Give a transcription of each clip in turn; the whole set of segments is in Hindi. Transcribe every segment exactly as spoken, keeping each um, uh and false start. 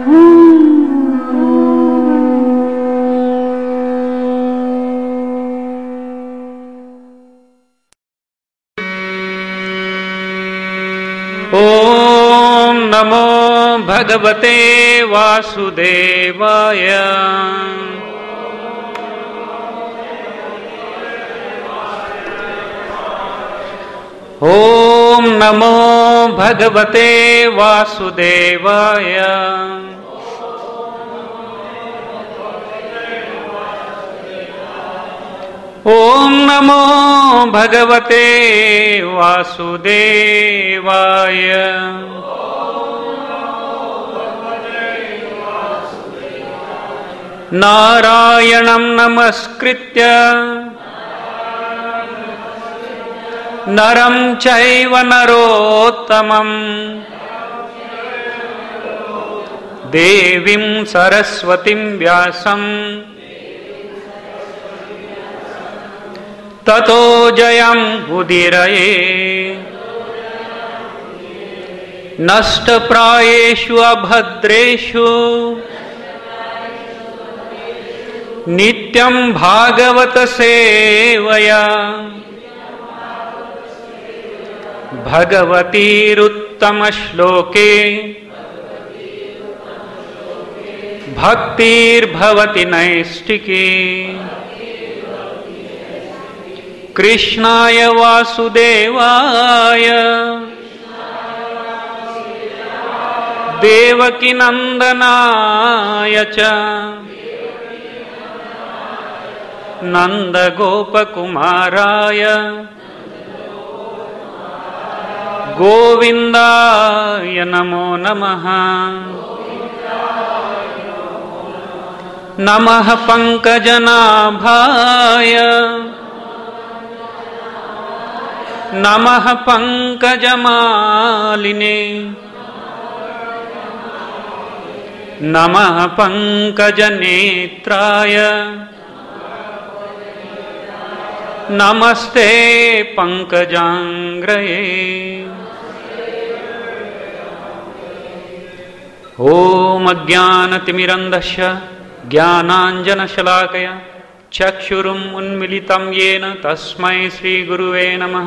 ओम नमो भगवते वासुदेवाय। ओम नमो भगवते वासुदेवाय। ओम नमो भगवते वासुदेवाय। नारायणं नमस्कृत्य नरं चैव नरोत्तमं देवीं सरस्वतीं व्यासं ततो जयम् उदीरये। नष्टप्रायेषु अभद्रेषु नित्यं भागवत सेवया भगवतीरुत्तमश्लोके भक्तिर्भवति नैष्टिकी। कृष्णाय वासुदेवाय देवकीनन्दनाय च नन्दगोपकुमाराय गोविन्दाय नमो नमः। नमः पंकजनाभाय नमः पंकजमालिने नमः पंकजनेत्राय नमस्ते पंकजांग्रये। ओम अज्ञानतिमिरन्धस्य ज्ञानाञ्जनशलाकया चक्षुरुम् उन्मिलितं येन तस्मै श्रीगुरुवे नमः।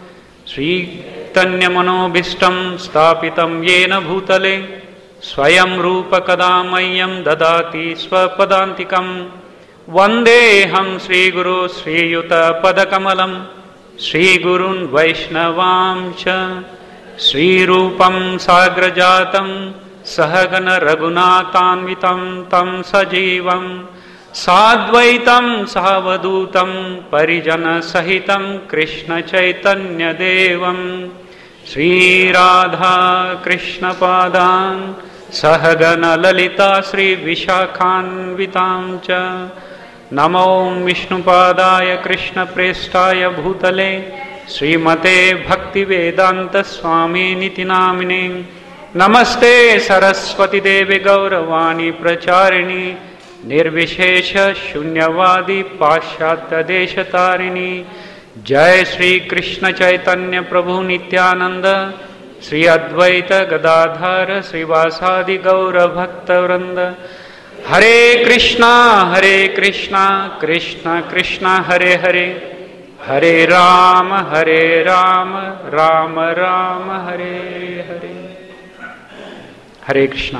श्रीचैतन्यमनोभीष्टं स्थापितं येन भूतले स्वयं रूप कदा मह्यं ददाति स्वपदान्तिकं। वन्देऽहं श्रीगुरो श्रीयुतपदकमलं श्रीगुरून् वैष्णवांश्च। श्रीरूपं साग्रजातं सहगण रघुनाथान्वितं तं सजीवं साद्वैतं सावधूतं परिजनसहितं कृष्णचैतन्यदेवं श्रीराधा कृष्णपादान् सहगण ललिता श्रीविशाखान्वितां च। नमो विष्णुपादाय कृष्णप्रेष्ठाय भूतले श्रीमते भक्तिवेदांत स्वामिनिति नामिने। नमस्ते सरस्वती देवी गौरवाणी प्रचारिणी निर्विशेष शून्यवादी पाश्चात्य देशतारिणी। जय श्री कृष्ण चैतन्य प्रभु नित्यानंद श्री अद्वैत गदाधर श्रीवासादि गौर भक्तवृंद। हरे कृष्णा हरे कृष्णा कृष्ण कृष्ण हरे हरे हरे राम हरे राम राम राम हरे हरे। हरे कृष्णा।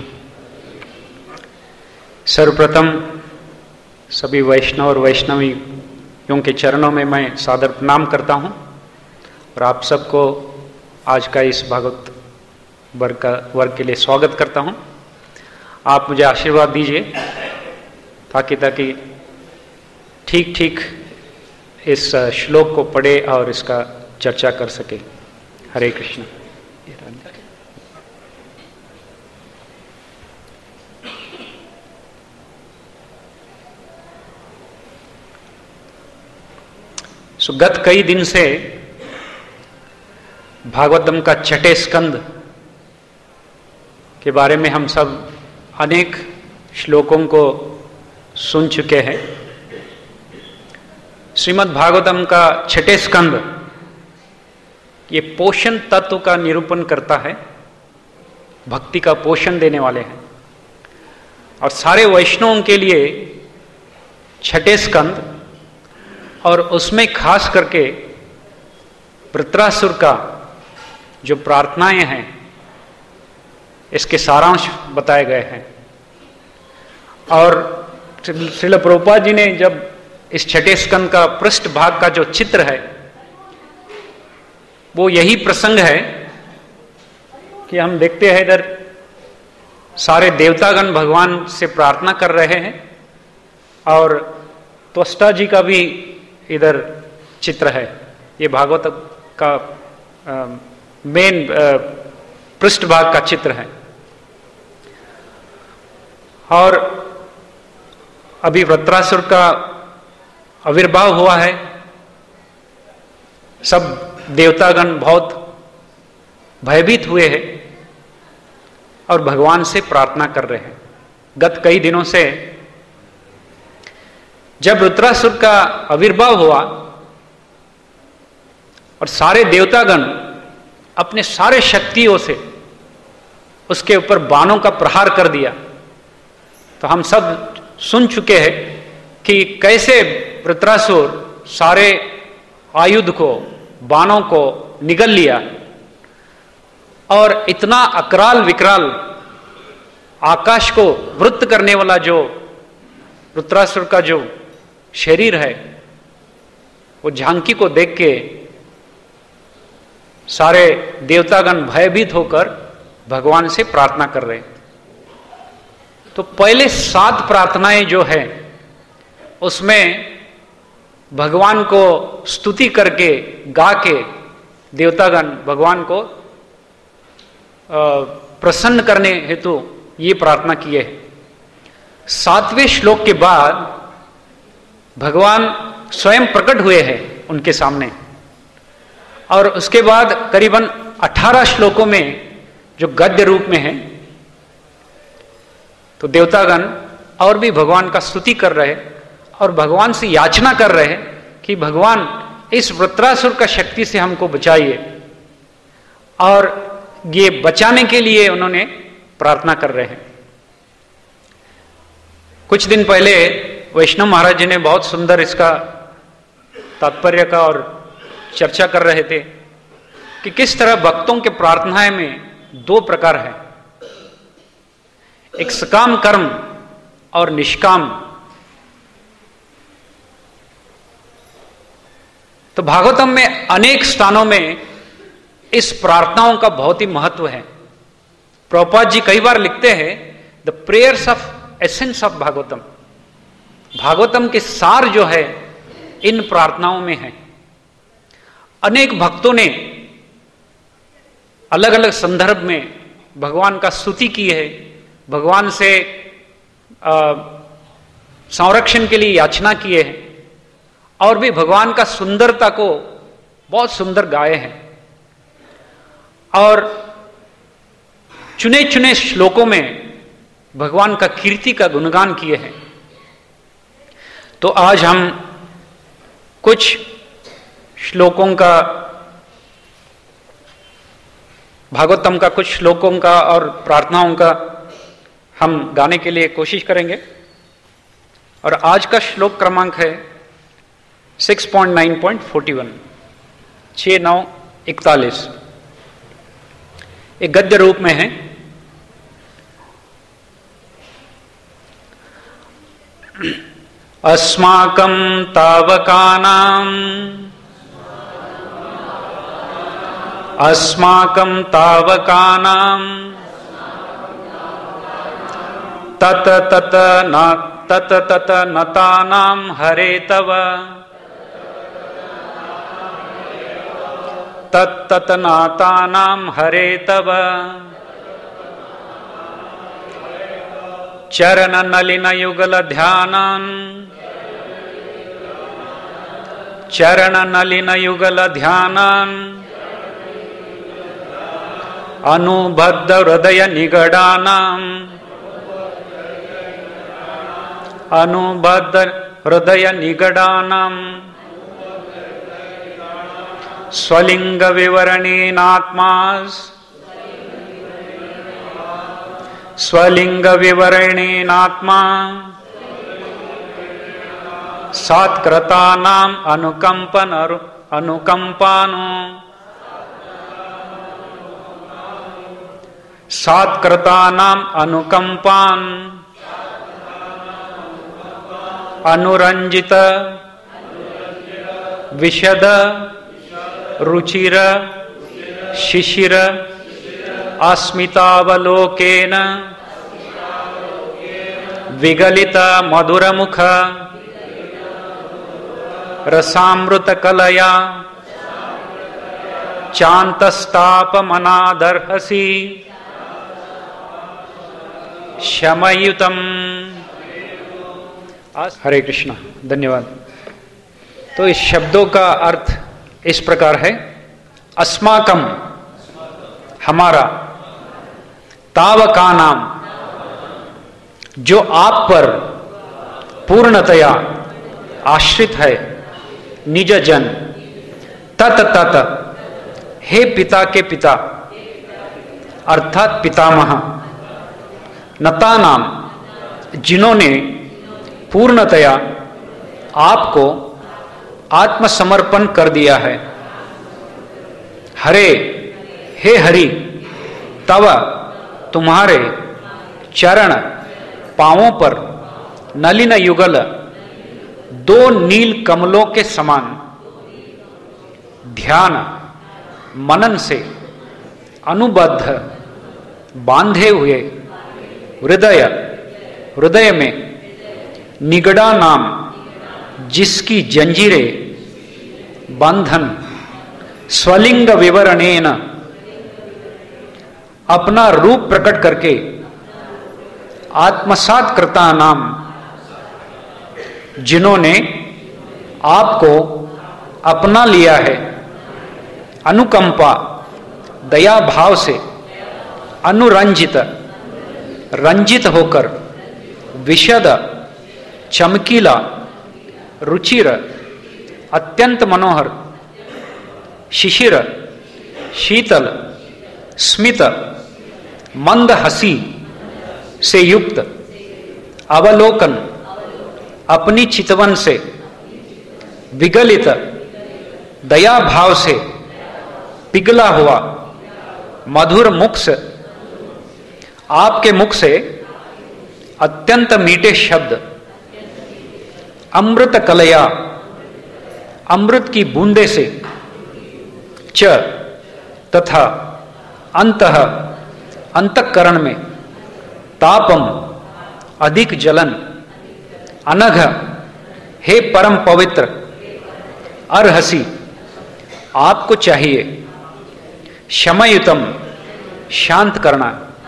सर्वप्रथम सभी वैष्णव और वैष्णवियों के चरणों में मैं सादर प्रणाम करता हूं और आप सबको आज का इस भागवत वर्ग का वर्ग के लिए स्वागत करता हूं। आप मुझे आशीर्वाद दीजिए ताकि ताकि ठीक ठीक इस श्लोक को पढ़े और इसका चर्चा कर सके। हरे कृष्ण। सो गत कई दिन से भागवतम का छठे स्कंद के बारे में हम सब अनेक श्लोकों को सुन चुके हैं। श्रीमद् भागवतम का छठे स्कंद ये पोषण तत्व का निरूपण करता है, भक्ति का पोषण देने वाले हैं। और सारे वैष्णवों के लिए छठे स्कंद, और उसमें खास करके वृत्रासुर का जो प्रार्थनाएं हैं इसके सारांश बताए गए हैं। और श्रील प्रभुपाद जी ने जब इस छठे स्कंद का पृष्ठ भाग का जो चित्र है वो यही प्रसंग है कि हम देखते हैं इधर सारे देवतागण भगवान से प्रार्थना कर रहे हैं और त्वष्टा जी का भी इधर चित्र है। ये भागवत का मेन पृष्ठ भाग का चित्र है। और अभी वृत्रासुर का आविर्भाव हुआ है, सब देवतागण बहुत भयभीत हुए हैं और भगवान से प्रार्थना कर रहे हैं। गत कई दिनों से जब वृत्रासुर का आविर्भाव हुआ और सारे देवतागण अपने सारे शक्तियों से उसके ऊपर बाणों का प्रहार कर दिया, तो हम सब सुन चुके हैं कि कैसे वृत्रासुर सारे आयुध को, बाणों को निगल लिया और इतना अकराल विकराल आकाश को वृत्त करने वाला जो वृत्रासुर का जो शरीर है, वो झांकी को देख के सारे देवतागण भयभीत होकर भगवान से प्रार्थना कर रहे। तो पहले सात प्रार्थनाएं जो है उसमें भगवान को स्तुति करके गा के देवतागण भगवान को प्रसन्न करने हेतु ये प्रार्थना किए। सातवें श्लोक के बाद भगवान स्वयं प्रकट हुए हैं उनके सामने, और उसके बाद करीबन अठारह श्लोकों में जो गद्य रूप में है, तो देवतागण और भी भगवान का स्तुति कर रहे और भगवान से याचना कर रहे कि भगवान इस वृत्रासुर का शक्ति से हमको बचाइए। और ये बचाने के लिए उन्होंने प्रार्थना कर रहे हैं। कुछ दिन पहले वैष्णव महाराज जी ने बहुत सुंदर इसका तात्पर्य का और चर्चा कर रहे थे कि किस तरह भक्तों के प्रार्थनाएं में दो प्रकार है, एक सकाम कर्म और निष्काम। तो भागवतम में अनेक स्थानों में इस प्रार्थनाओं का बहुत ही महत्व है। प्रभुपाद जी कई बार लिखते हैं the prayers of essence of Bhagavatam, Bhagavatam के सार जो है इन प्रार्थनाओं में है। अनेक भक्तों ने अलग अलग संदर्भ में भगवान का स्तुति की है, भगवान से संरक्षण के लिए याचना किए हैं और भी भगवान का सुंदरता को बहुत सुंदर गाए हैं और चुने चुने श्लोकों में भगवान का कीर्ति का गुणगान किए हैं। तो आज हम कुछ श्लोकों का, भागवतम का कुछ श्लोकों का और प्रार्थनाओं का हम गाने के लिए कोशिश करेंगे। और आज का श्लोक क्रमांक है six point nine point forty one, छः नौ इकतालीस। एक गद्य रूप में है। अस्माकं तावकानां अस्माकं तावकानां तत तत न तत तत नतानां हरे तव तत तत नातानां हरे तव चरण नलिन युगल ध्यानान् चरण नलिन युगल ध्यानान् अनुबद्ध हृदय निगडानाम् अनुबद्ध हृदय निगडानाम् स्वलिंग विवरणेनात्मा स्वलिंग विवरणेनात्मा सात्कृतानाम अनुकंपन अनुकंपानो सात्कृतानाम अनुकंपान अनुरंजित विशद रुचिर शिशिर अस्मितावलोकेन विगलित मधुरमुख रसामृतकलया चान्तस्तापमनादर्हसि शमयुतम। हरे कृष्णा। धन्यवाद। तो इस शब्दों का अर्थ इस प्रकार है, अस्माकम हमारा, तावका नाम जो आप पर पूर्णतया आश्रित है, निज जन, तत तत हे पिता के पिता अर्थात पितामह, नता नाम जिन्होंने पूर्णतया आपको आत्मसमर्पण कर दिया है। हरे हे हरि, तव तुम्हारे चरण पांवों पर नलिन युगल दो नील कमलों के समान ध्यान मनन से अनुबद्ध बांधे हुए हृदय हृदय में निगड़ा नाम जिसकी जंजीरें बंधन स्वलिंग विवरणेन अपना रूप प्रकट करके आत्मसात कृता नाम जिन्होंने आपको अपना लिया है, अनुकंपा दया भाव से, अनुरंजित रंजित होकर, विशद चमकीला, रुचिर अत्यंत मनोहर, शिशिर शीतल, स्मित मंद हंसी से युक्त, अवलोकन अपनी चितवन से, विगलित दया भाव से पिघला हुआ, मधुर मुख से, आपके मुख से अत्यंत मीठे शब्द, अमृत कलया अमृत की बूंदे से, च तथा अंतः अंतःकरण में, तापम अधिक जलन, अनघ हे परम पवित्र, अर्हसी आपको चाहिए, शमयुतम शांत करना।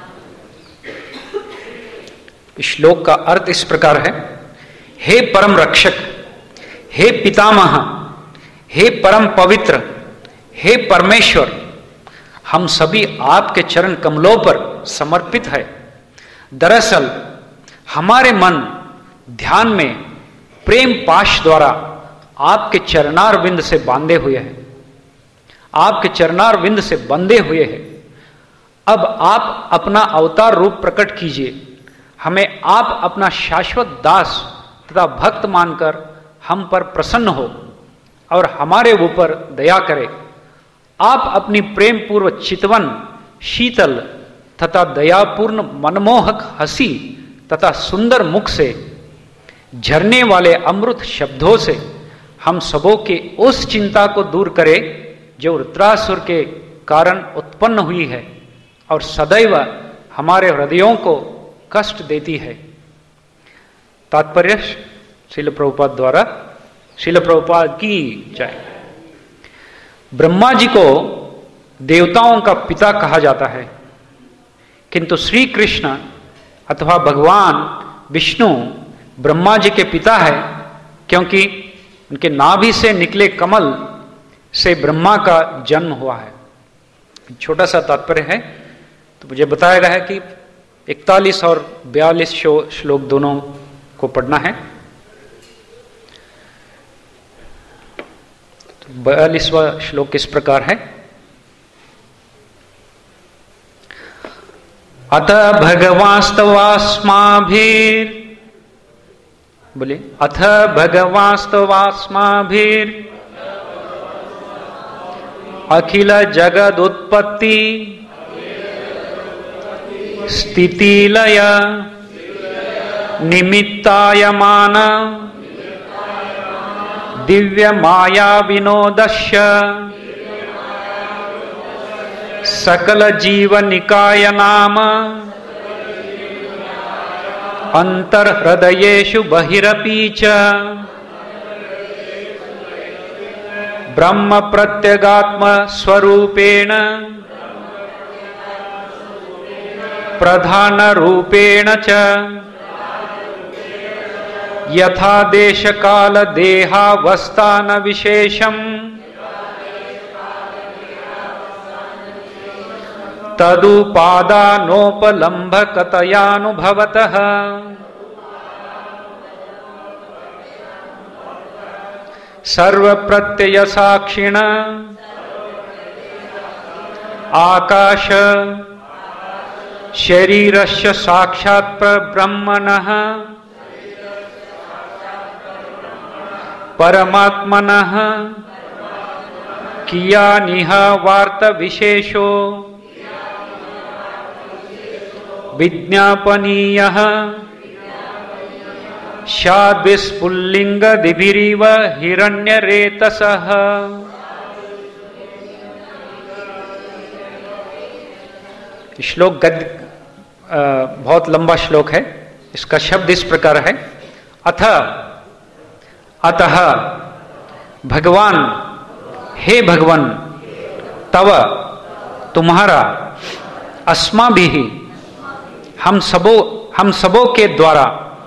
श्लोक का अर्थ इस प्रकार है, हे परम रक्षक, हे पितामह, हे परम पवित्र, हे परमेश्वर, हम सभी आपके चरण कमलों पर समर्पित है। दरअसल हमारे मन ध्यान में प्रेम पाश द्वारा आपके चरणार विंद से बांधे हुए हैं, आपके चरणार विंद से बंधे हुए हैं। अब आप अपना अवतार रूप प्रकट कीजिए, हमें आप अपना शाश्वत दास तथा भक्त मानकर हम पर प्रसन्न हो और हमारे ऊपर दया करें। आप अपनी प्रेम पूर्व चितवन, शीतल तथा दयापूर्ण मनमोहक हंसी तथा सुंदर मुख से, झरने वाले अमृत शब्दों से हम सबों के उस चिंता को दूर करें जो रुद्रासुर के कारण उत्पन्न हुई है और सदैव हमारे हृदयों को कष्ट देती है। तात्पर्य श्रील प्रभुपाद द्वारा। श्रील प्रभुपाद की जय। ब्रह्मा जी को देवताओं का पिता कहा जाता है, किंतु श्री कृष्ण अथवा भगवान विष्णु ब्रह्मा जी के पिता है, क्योंकि उनके नाभि से निकले कमल से ब्रह्मा का जन्म हुआ है। छोटा सा तात्पर्य है, तो मुझे बताया गया है कि इकतालीस और बयालीस श्लोक दोनों को पढ़ना है। बयालीसवां श्लोक इस प्रकार है, अथ भगवास्तवास्माभिर, बोले अथ भगवास्तवास्माभिर अखिल जगद उत्पत्ति स्थितिलय निमित्तायमान दिव्य माया विनोदस्य सकल जीवनिकाय नाम अंतर्हृदयेषु बहिरपि च ब्रह्म प्रत्यगात्म स्वरूपेण प्रधान रूपेण च यथा देश काल देहावस्थान विशेषम तदुपादानोपलम्भकतयानुभवतः सर्वप्रत्यय साक्षिण आकाश शरीरस्य साक्षात् ब्रह्मणः परमात्मनः कियानिह वार्त विशेषो विज्ञापनीयः शाद्विस्फुल्लिंगदिभिरिव हिरण्यरेतसः। श्लोक गद्य बहुत लंबा श्लोक है। इसका शब्द इस प्रकार है, अथ अतः भगवान, हे भगवान, तव तुम्हारा, अस्माभिः हम सबों हम सबों के द्वारा,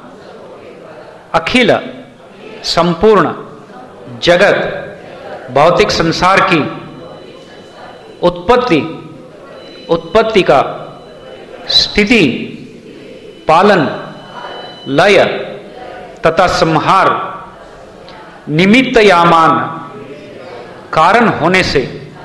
अखिल संपूर्ण जगत भौतिक संसार की उत्पत्ति उत्पत्ति का स्थिति पालन लय तथा संहार निमित्तयामान कारण होने से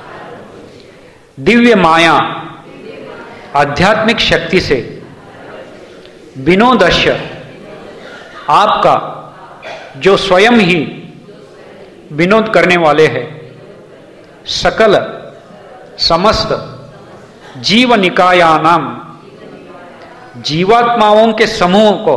दिव्य माया आध्यात्मिक शक्ति से विनोदस्य आपका जो स्वयं ही विनोद करने वाले हैं, सकल समस्त जीव निकायानाम जीवात्माओं के समूह को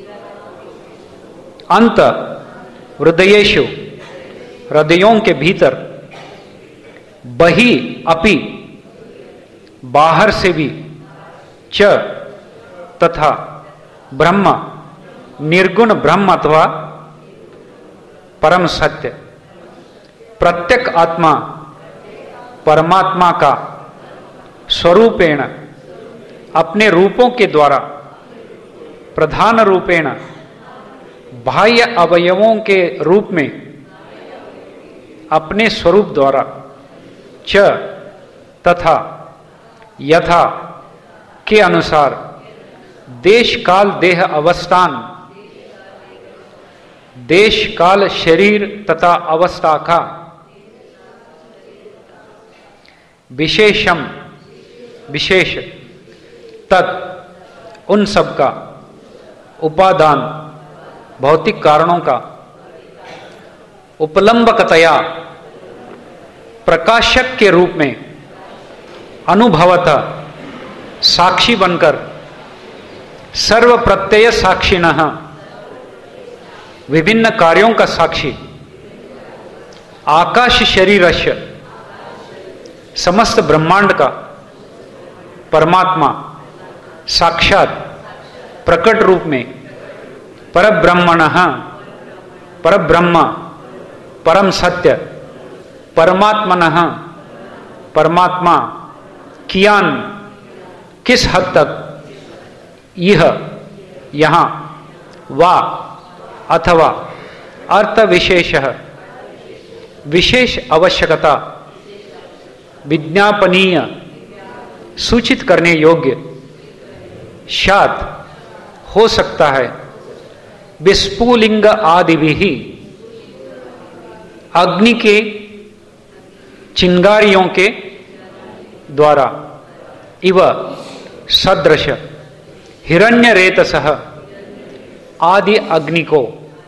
अंत हृदयेषु हृदयों के भीतर बहि अपि बाहर से भी च तथा ब्रह्म निर्गुण ब्रह्म अथवा परम सत्य प्रत्येक आत्मा परमात्मा का स्वरूपेण अपने रूपों के द्वारा प्रधान रूपेण बाह्य अवयवों के रूप में अपने स्वरूप द्वारा च तथा यथा के अनुसार देश काल देह अवस्थान देश काल शरीर तथा अवस्था का विशेषम विशेष तत् उन सब का उपादान भौतिक कारणों का उपलंबकतया प्रकाशक के रूप में अनुभवतः साक्षी बनकर सर्व प्रत्यय साक्षिणः विभिन्न कार्यों का साक्षी आकाश शरीरस्य समस्त ब्रह्मांड का परमात्मा साक्षात प्रकट रूप में परब्रह्मणः परब्रह्म परम सत्य परमात्मनः परमात्मा कियान किस हद तक यह यहाँ वा अथवा अर्थ विशेष विशेष आवश्यकता विज्ञापनीय सूचित करने योग्य शात हो सकता है विस्फुलिंग आदि भी अग्नि के चिंगारियों के द्वारा इव सदृश हिरण्य रेतसः आदि अग्नि को।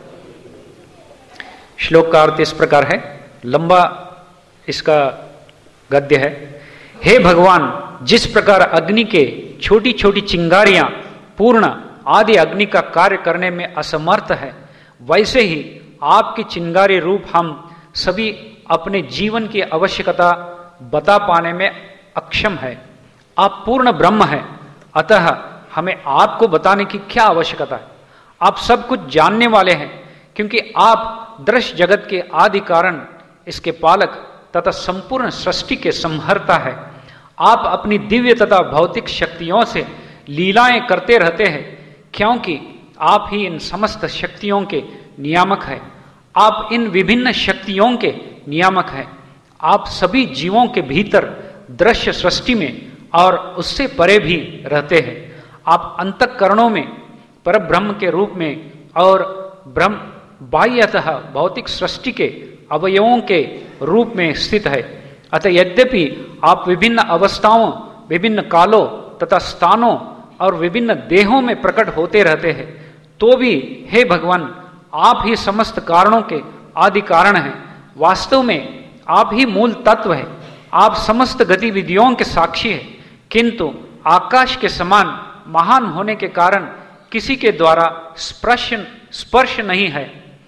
श्लोक का अर्थ इस प्रकार है, लंबा इसका गद्य है। हे भगवान, जिस प्रकार अग्नि के छोटी छोटी चिंगारियां पूर्ण आदि अग्नि का कार्य करने में असमर्थ है, वैसे ही आपकी चिंगारी रूप हम सभी अपने जीवन की आवश्यकता बता पाने में अक्षम है। आप पूर्ण ब्रह्म हैं, अतः हमें आपको बताने की क्या आवश्यकता है। आप सब कुछ जानने वाले हैं, क्योंकि आप दृश्य जगत के आदि कारण, इसके पालक तथा संपूर्ण सृष्टि के संहर्ता है। आप अपनी दिव्य तथा भौतिक शक्तियों से लीलाएं करते रहते हैं, क्योंकि आप ही इन समस्त शक्तियों के नियामक हैं। आप इन विभिन्न शक्तियों के नियामक हैं। आप सभी जीवों के भीतर दृश्य सृष्टि में और उससे परे भी रहते हैं। आप अंतःकरणों में परब्रह्म के रूप में और ब्रह्म बाह्यतः भौतिक सृष्टि के अवयवों के रूप में स्थित है। अतः यद्यपि आप विभिन्न अवस्थाओं, विभिन्न कालों तथा स्थानों और विभिन्न देहों में प्रकट होते रहते हैं, तो भी हे भगवान, आप ही समस्त कारणों के आदि कारण हैं। वास्तव में आप ही मूल तत्व है। आप समस्त गतिविधियों के साक्षी हैं, किंतु आकाश के समान महान होने के कारण किसी के द्वारा स्पर्श स्पर्श नहीं है।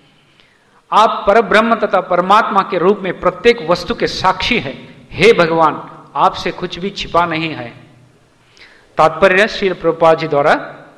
आप परब्रह्म तथा परमात्मा के रूप में प्रत्येक वस्तु के साक्षी है। हे भगवान, आपसे कुछ भी छिपा नहीं है। तात्पर्य श्रील प्रभुपाद जी द्वारा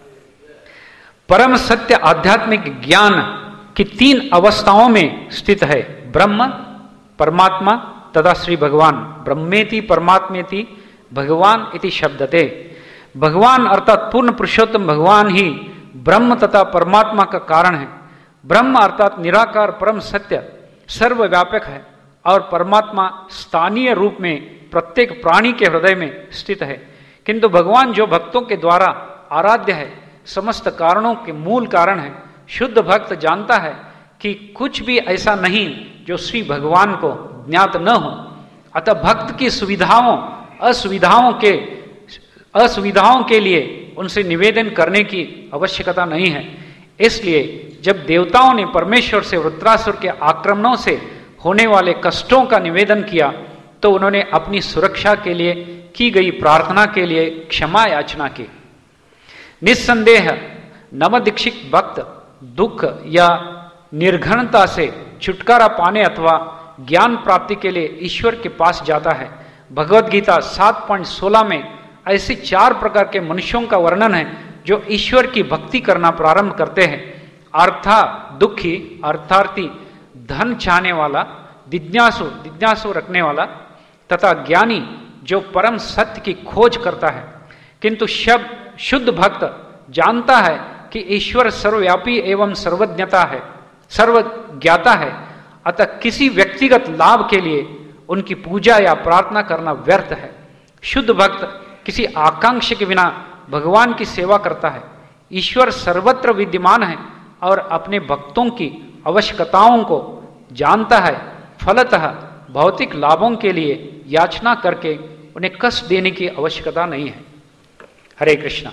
परम सत्य आध्यात्मिक ज्ञान की तीन अवस्थाओं में स्थित है, ब्रह्म, परमात्मा तथा श्री भगवान। ब्रह्मेति परमात्मेति भगवान इति शब्दते। भगवान अर्थात पूर्ण पुरुषोत्तम भगवान ही ब्रह्म तथा परमात्मा का कारण है। ब्रह्म अर्थात निराकार परम सत्य सर्वव्यापक है, और परमात्मा स्थानीय रूप में प्रत्येक प्राणी के हृदय में स्थित है। किंतु भगवान जो भक्तों के द्वारा आराध्य है, समस्त कारणों के मूल कारण है। शुद्ध भक्त जानता है कि कुछ भी ऐसा नहीं जो श्री भगवान को ज्ञात न हो। अतः भक्त की सुविधाओं असुविधाओं के असुविधाओं के लिए उनसे निवेदन करने की आवश्यकता नहीं है। इसलिए जब देवताओं ने परमेश्वर से वृत्रासुर के आक्रमणों से होने वाले कष्टों का निवेदन किया, तो उन्होंने अपनी सुरक्षा के लिए की गई प्रार्थना के लिए क्षमा याचना की। निस्संदेह नवदीक्षित भक्त दुख या निर्घणता से छुटकारा पाने अथवा ज्ञान प्राप्ति के लिए ईश्वर के पास जाता है। भगवद गीता सात पॉइंट सोलह में ऐसे चार प्रकार के मनुष्यों का वर्णन है जो ईश्वर की भक्ति करना प्रारंभ करते हैं। अर्था दुखी, अर्थार्थी, धन चाहने वाला, जिज्ञासु जिज्ञासु रखने वाला तथा ज्ञानी जो परम सत्य की खोज करता है। किंतु शब्द शुद्ध भक्त जानता है कि ईश्वर सर्वव्यापी एवं सर्वज्ञता है, सर्वज्ञाता है। अतः किसी व्यक्तिगत लाभ के लिए उनकी पूजा या प्रार्थना करना व्यर्थ है। शुद्ध भक्त किसी आकांक्षा के बिना भगवान की सेवा करता है। ईश्वर सर्वत्र विद्यमान है और अपने भक्तों की आवश्यकताओं को जानता है। फलतः भौतिक लाभों के लिए याचना करके उन्हें कष्ट देने की आवश्यकता नहीं है। हरे कृष्णा।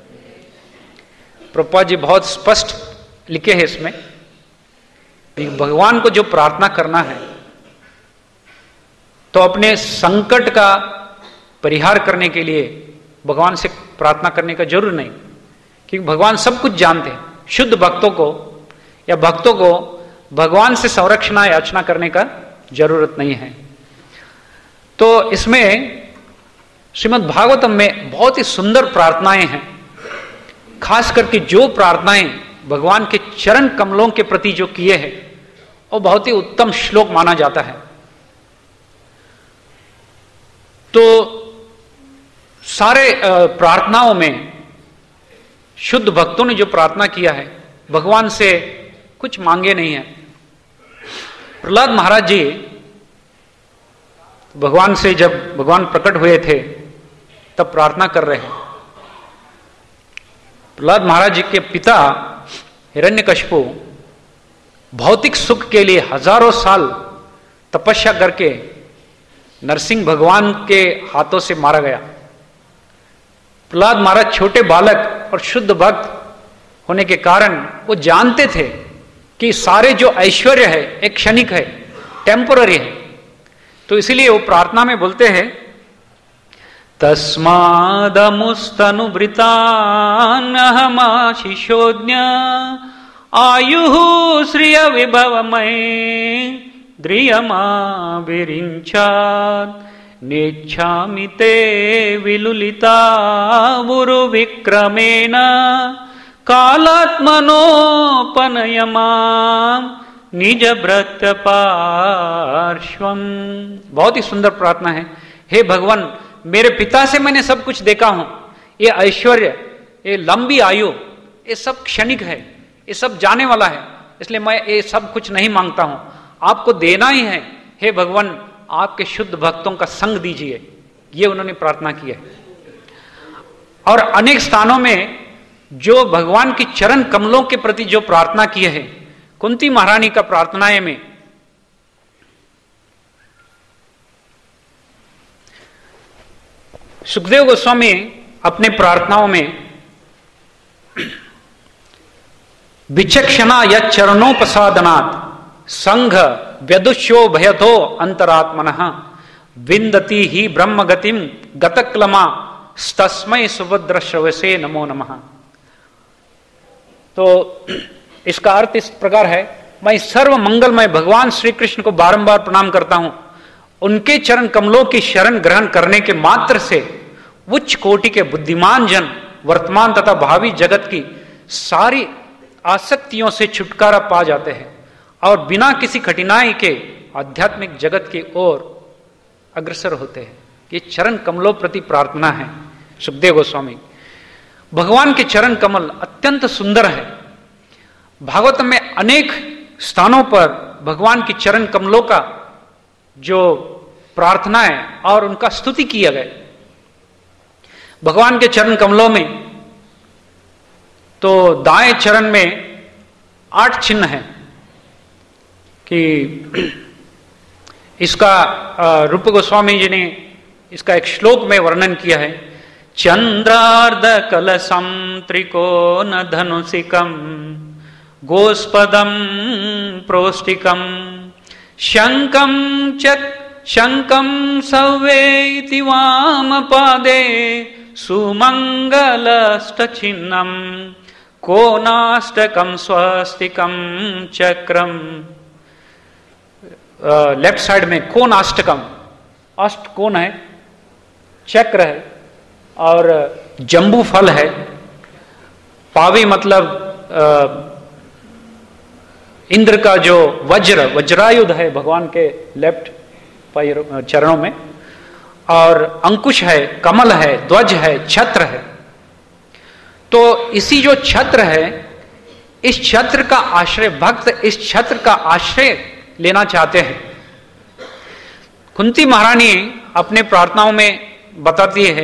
प्रभुपाद जी बहुत स्पष्ट लिखे हैं इसमें, भगवान को जो प्रार्थना करना है तो अपने संकट का परिहार करने के लिए भगवान से प्रार्थना करने का जरूर नहीं, क्योंकि भगवान सब कुछ जानते हैं। शुद्ध भक्तों को या भक्तों को भगवान से संरक्षण याचना करने का जरूरत नहीं है। तो इसमें श्रीमद् भागवतम में बहुत ही सुंदर प्रार्थनाएं हैं। खास करके जो प्रार्थनाएं भगवान के चरण कमलों के प्रति जो किए हैं वो बहुत ही उत्तम श्लोक माना जाता है। तो सारे प्रार्थनाओं में शुद्ध भक्तों ने जो प्रार्थना किया है, भगवान से कुछ मांगे नहीं है। प्रहलाद महाराज जी भगवान से जब भगवान प्रकट हुए थे तब प्रार्थना कर रहे हैं। प्रहलाद महाराज जी के पिता हिरण्यकशिपु भौतिक सुख के लिए हजारों साल तपस्या करके नरसिंह भगवान के हाथों से मारा गया। प्रहलाद महाराज छोटे बालक और शुद्ध भक्त होने के कारण वो जानते थे कि सारे जो ऐश्वर्य है एक क्षणिक है, टेम्पोररी है। तो इसीलिए वो प्रार्थना में बोलते हैं, तस्मादमुस्तनुभृतान्नहमाशिशोज्ञ आयुः श्रिय विभवमय द्रियमाविरिञ्चात् नेच्छामि ते विलुलिता गुरु विक्रमेण कालात्मनोपनयमाम् निज भृत्य पार्श्वम। बहुत ही सुंदर प्रार्थना है। हे भगवान, मेरे पिता से मैंने सब कुछ देखा हूं, ये ऐश्वर्य, ये लंबी आयु, ये सब क्षणिक है, ये सब जाने वाला है, इसलिए मैं ये सब कुछ नहीं मांगता हूं, आपको देना ही है। हे भगवान, आपके शुद्ध भक्तों का संग दीजिए, ये उन्होंने प्रार्थना की है। और अनेक स्थानों में जो भगवान की चरण कमलों के प्रति जो प्रार्थना की है, कुंती महारानी का प्रार्थनाएं में सुखदेव गोस्वामी अपने प्रार्थनाओं में विचक्षणा या चरणोपसादनात् संघ व्यदुष्यो भयतो अंतरात्मनः विंदति ही ब्रह्म गतिम गतक्लमा तस्मै सुभद्र श्रवसे नमो नमः। तो इसका अर्थ इस प्रकार है, मैं सर्व मंगलमय भगवान श्री कृष्ण को बारंबार प्रणाम करता हूं। उनके चरण कमलों की शरण ग्रहण करने के मात्र से उच्च कोटि के बुद्धिमान जन वर्तमान तथा भावी जगत की सारी आसक्तियों से छुटकारा पा जाते हैं और बिना किसी कठिनाई के आध्यात्मिक जगत की ओर अग्रसर होते हैं। ये चरण कमलों प्रति प्रार्थना है सुखदेव गोस्वामी। भगवान के चरण कमल अत्यंत सुंदर है। भागवत में अनेक स्थानों पर भगवान की चरण कमलों का जो प्रार्थना है और उनका स्तुति किया गया। भगवान के चरण कमलों में तो दाएं चरण में आठ चिन्ह हैं कि इसका रूप गोस्वामी जी ने इसका एक श्लोक में वर्णन किया है। चंद्रार्ध कलशम त्रिकोण धनुषिकम गोस्पदम प्रोष्टिकम शंकम चक शंकम सव्वेति वाम पादे सुमंगलष्टचिन्नम कोनाष्टकम स्वस्तिकम चक्रम। लेफ्ट साइड में कोन अष्टकम, अष्ट कोन है, चक्र है और जंबू फल है। पावी मतलब आ, इंद्र का जो वज्र वज्रायुध है भगवान के लेफ्ट पैर चरणों में, और अंकुश है, कमल है, ध्वज है, छत्र है। तो इसी जो छत्र है, इस छत्र का आश्रय भक्त इस छत्र का आश्रय लेना चाहते हैं। कुंती महारानी अपने प्रार्थनाओं में बताती है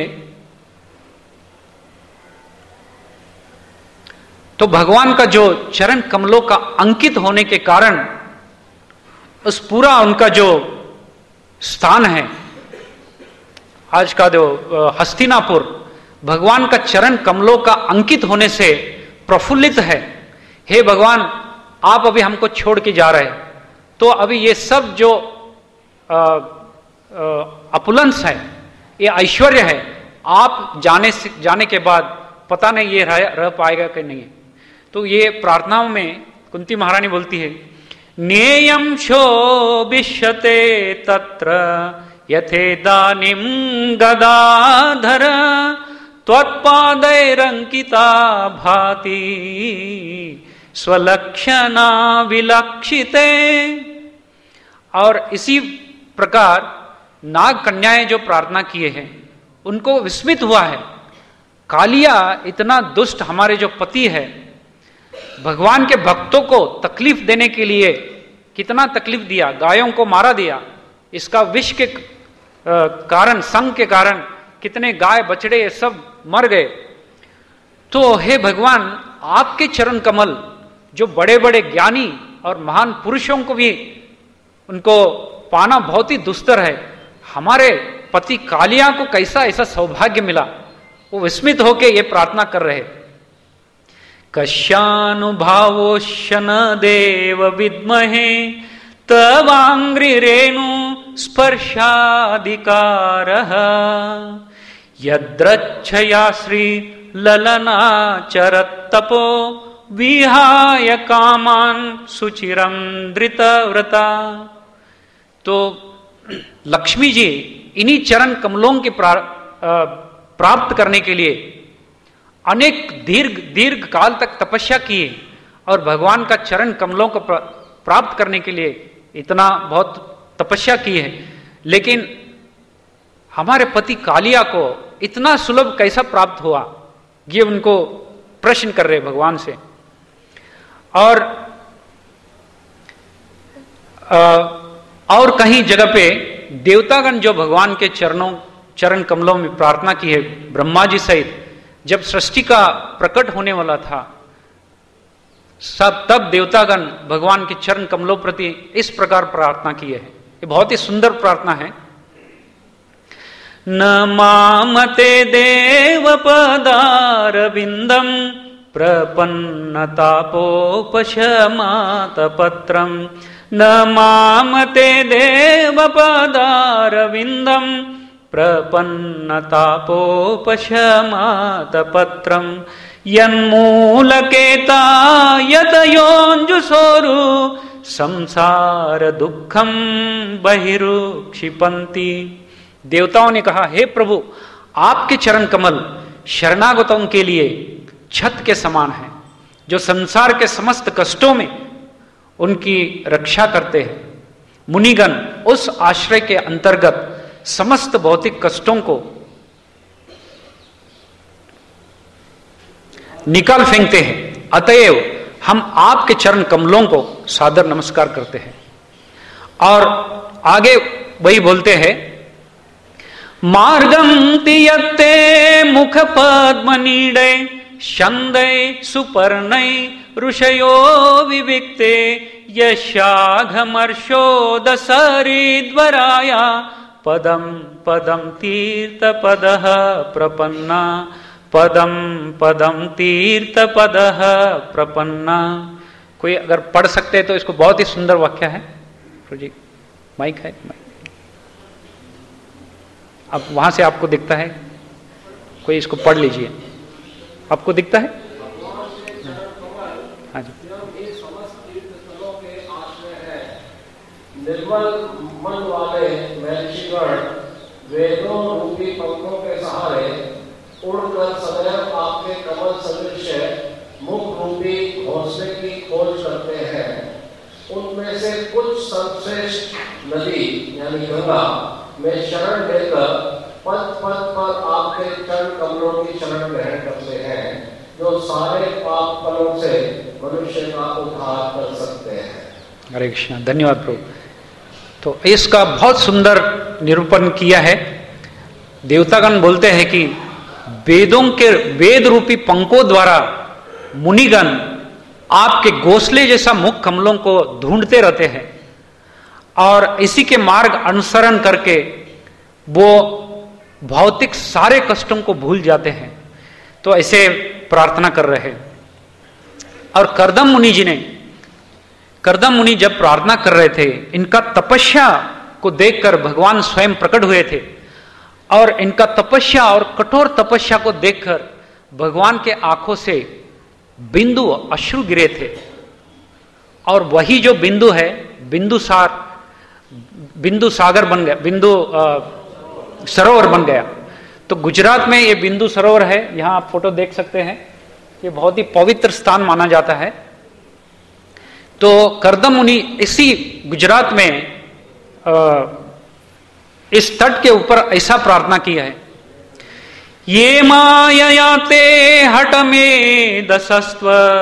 तो भगवान का जो चरण कमलों का अंकित होने के कारण उस पूरा उनका जो स्थान है, आज का जो हस्तिनापुर भगवान का चरण कमलों का अंकित होने से प्रफुल्लित है। हे भगवान, आप अभी हमको छोड़ के जा रहे हैं, तो अभी ये सब जो अपुलंस है, ये ऐश्वर्य है, आप जाने से जाने के बाद पता नहीं ये रह, रह पाएगा कि नहीं। तो ये प्रार्थनाओं में कुंती महारानी बोलती है, नेयम शोभिष्यते तत्र यथेदानीं गदाधर त्वत्पादैरंकिता भाति स्वलक्षणा विलक्षिते। और इसी प्रकार नाग कन्याएं जो प्रार्थना किए हैं उनको विस्मित हुआ है, कालिया इतना दुष्ट हमारे जो पति है भगवान के भक्तों को तकलीफ देने के लिए कितना तकलीफ दिया, गायों को मारा दिया, इसका विष के कारण, संग के कारण कितने गाय बछड़े सब मर गए। तो हे भगवान, आपके चरण कमल जो बड़े बड़े ज्ञानी और महान पुरुषों को भी उनको पाना बहुत ही दुस्तर है, हमारे पति कालिया को कैसा ऐसा सौभाग्य मिला, वो विस्मित होके ये प्रार्थना कर रहे, कश्यानुभावोशन देव विद्महे तवांग्रि रेणु स्पर्शाधिकारः यद्रच्छया श्री ललनाचरत्तपो विहाय कामान सुचिरम धृतव्रता। तो लक्ष्मी जी इन्हीं चरण कमलों के प्राप्त करने के लिए अनेक दीर्घ दीर्घ काल तक तपस्या किए और भगवान का चरण कमलों को प्राप्त करने के लिए इतना बहुत तपस्या की है, लेकिन हमारे पति कालिया को इतना सुलभ कैसा प्राप्त हुआ, ये उनको प्रश्न कर रहे भगवान से। और आ, और कहीं जगह पे देवतागण जो भगवान के चरणों चरण कमलों में प्रार्थना की है, ब्रह्मा जी सहित जब सृष्टि का प्रकट होने वाला था सब, तब देवतागण भगवान के चरण कमलों प्रति इस प्रकार प्रार्थना की है। ये बहुत ही सुंदर प्रार्थना है। न मामते देव पदारविंदम प्रपन्नतापोपशमात पत्रम न मामते देव पदारविंदम प्रपन्नतापोपशमात पत्रम यन्मूलकेता यतयोञ्जुसोरु संसार दुखम बहिरुक्षिपन्ति। देवताओं ने कहा, हे प्रभु, आपके चरण कमल शरणागतों के लिए छत के समान है, जो संसार के समस्त कष्टों में उनकी रक्षा करते हैं। मुनिगण उस आश्रय के अंतर्गत समस्त भौतिक कष्टों को निकाल फेंकते हैं। अतएव हम आपके चरण कमलों को सादर नमस्कार करते हैं। और आगे वही बोलते हैं, मार्गम तियत्ते मुख पद्मनीडे शंदे सुपर्णै ऋषयो विविक्ते यशाघमर्षो दसरिद्वराया पदम पदम तीर्थ पदः प्रपन्ना पदम पदम तीर्थ पदः प्रपन्ना। कोई अगर पढ़ सकते हैं तो इसको, बहुत ही सुंदर वाक्य है। जी माइक है, माइक। अब वहां से आपको दिखता है, कोई इसको पढ़ लीजिए, आपको दिखता है? हाँ जी। निर्मल मन वाले महर्षिगण वेदों रूपी पंखों के सहारे उड़कर सदैव आपके कमल सदृश मुख रूपी घोंसले की खोज करते हैं। उनमें से कुछ सर्वश्रेष्ठ नदी यानी गंगा में शरण लेकर पद पद पर आपके चरण कमलों की शरण ग्रहण करते हैं, जो सारे पाप फलों से मनुष्य का उद्धार कर सकते हैं। हरे कृष्ण, धन्यवाद प्रभु। तो इसका बहुत सुंदर निरूपण किया है। देवतागण बोलते हैं कि वेदों के वेद रूपी पंखों द्वारा मुनिगण आपके घोंसले जैसा मुख कमलों को ढूंढते रहते हैं और इसी के मार्ग अनुसरण करके वो भौतिक सारे कष्टों को भूल जाते हैं। तो ऐसे प्रार्थना कर रहे हैं। और कर्दम मुनि जी ने कर्दम मुनि जब प्रार्थना कर रहे थे, इनका तपस्या को देखकर भगवान स्वयं प्रकट हुए थे और इनका तपस्या और कठोर तपस्या को देखकर भगवान के आंखों से बिंदु अश्रु गिरे थे। और वही जो बिंदु है, बिंदु सार बिंदु सागर बन गया, बिंदु सरोवर बन गया। तो गुजरात में ये बिंदु सरोवर है, यहां आप फोटो देख सकते हैं। ये बहुत ही पवित्र स्थान माना जाता है। तो कर्दम मुनि इसी गुजरात में आ, इस तट के ऊपर ऐसा प्रार्थना किया है, ये माययाते हट में दसस्व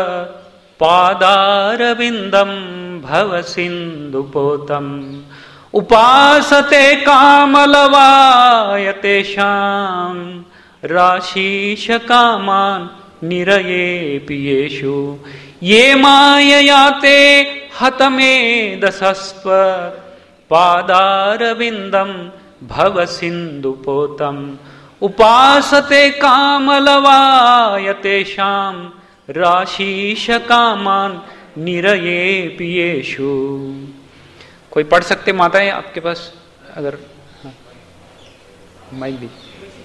पादारविंदम भव सिंधुपोतम उपासते कामलवायते शाम राशीष कामान निरये पियेषु ये माययाते हत में दसस्व पादारविंदम भव सिंधुपोतम उपासते कामलवायते शाम राशीष कामान निरये पियेषु। कोई पढ़ सकते माताएं आपके पास अगर? हाँ। माइक भी।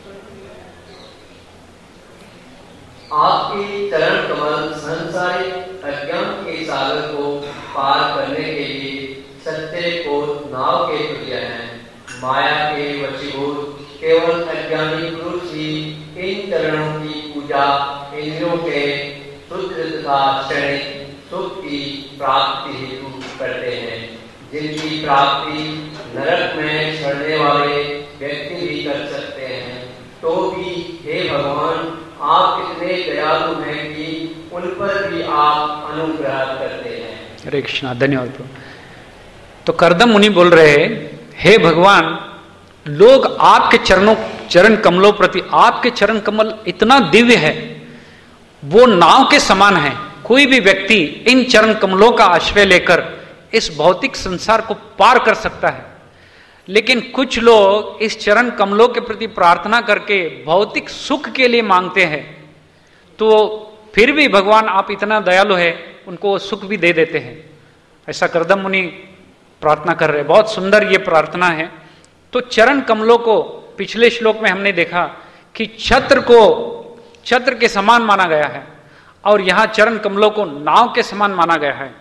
आपके चरण कमल संसारिक अज्ञान के सागर को पार करने के लिए सत्य को नाव के तुल्य हैं। माया के वशीभूत केवल अज्ञानी पुरुष ही इन चरणों की पूजा इंद्रियों के शुद्ध तथा क्षणिक सुख की प्राप्ति हेतु करते हैं, जिनकी प्राप्ति नरक में सड़ने वाले व्यक्ति भी कर सकते हैं। तो भी हे भगवान, आप इतने दयालु हैं कि उन पर भी आप अनुग्रह करते हैं। हरे कृष्णा, धन्यवाद। तो करदम मुनि बोल रहे हैं, हे भगवान, लोग आपके चरणों चरण कमलों प्रति, आपके चरण कमल इतना दिव्य है, वो नाव के समान है। कोई भी व्यक्ति इन चरण कमलों का आश्रय लेकर इस भौतिक संसार को पार कर सकता है। लेकिन कुछ लोग इस चरण कमलों के प्रति प्रार्थना करके भौतिक सुख के लिए मांगते हैं, तो फिर भी भगवान आप इतना दयालु है, उनको सुख भी दे देते हैं। ऐसा करदम मुनि प्रार्थना कर रहे हैं। बहुत सुंदर ये प्रार्थना है। तो चरण कमलों को पिछले श्लोक में हमने देखा कि छत्र को छत्र के समान माना गया है, और यहां चरण कमलों को नाव के समान माना गया है।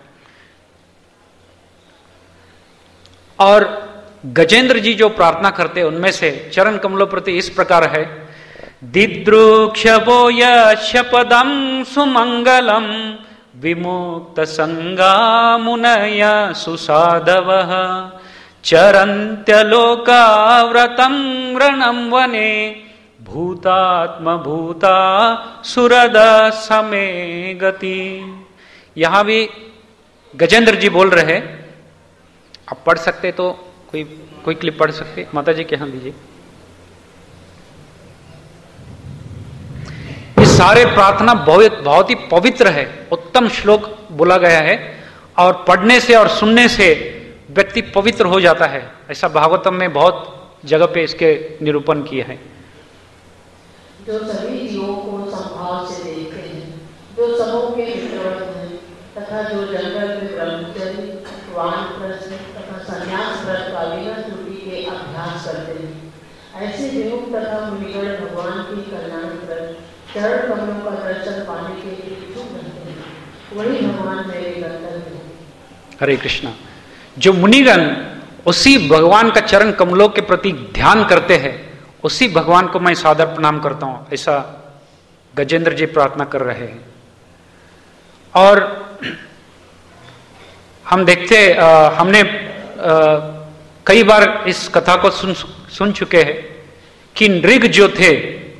और गजेंद्र जी जो प्रार्थना करते हैं उनमें से चरण कमलों प्रति इस प्रकार है, दिद्रुक्षवो यशपदं सुमंगलम विमुक्त संगा मुनय सुसाधवः चरन्त्यलोकाव्रतं रणं वने भूतात्म भूता सुरद समे गति। यहां भी गजेंद्र जी बोल रहे हैं। आप पढ़ सकते तो कोई कोई क्लिप पढ़ सकते माता जी के यहां लीजिए। ये सारे प्रार्थना बहुत बहुत ही पवित्र है, उत्तम श्लोक बोला गया है, और पढ़ने से और सुनने से व्यक्ति पवित्र हो जाता है। ऐसा भागवतम में बहुत जगह पे इसके निरूपण किए हैं। जो सभी जीवों को संभाव से देखते हैं, जो सबों के मित्रवत हैं, तथा जो जंगल में ब्रह्मचर्य, वानप्रस्थ तथा संन्यास व्रत का बिना त्रुटि के अभ्यास करते हैं, ऐसे विमुक्त तथा मुनिगण भगवान की कल्याणप्रद चरण कमलों का दर्शन पाने के लिए इच्छुक रहते हैं। वही भगवान मेरे गंतव्य है। हरे कृष्णा। जो मुनिगण उसी भगवान का चरण कमलों के प्रति ध्यान करते हैं, उसी भगवान को मैं सादर प्रणाम करता हूं, ऐसा गजेंद्र जी प्रार्थना कर रहे हैं। और हम देखते आ, हमने आ, कई बार इस कथा को सुन सुन चुके हैं कि नृग जो थे,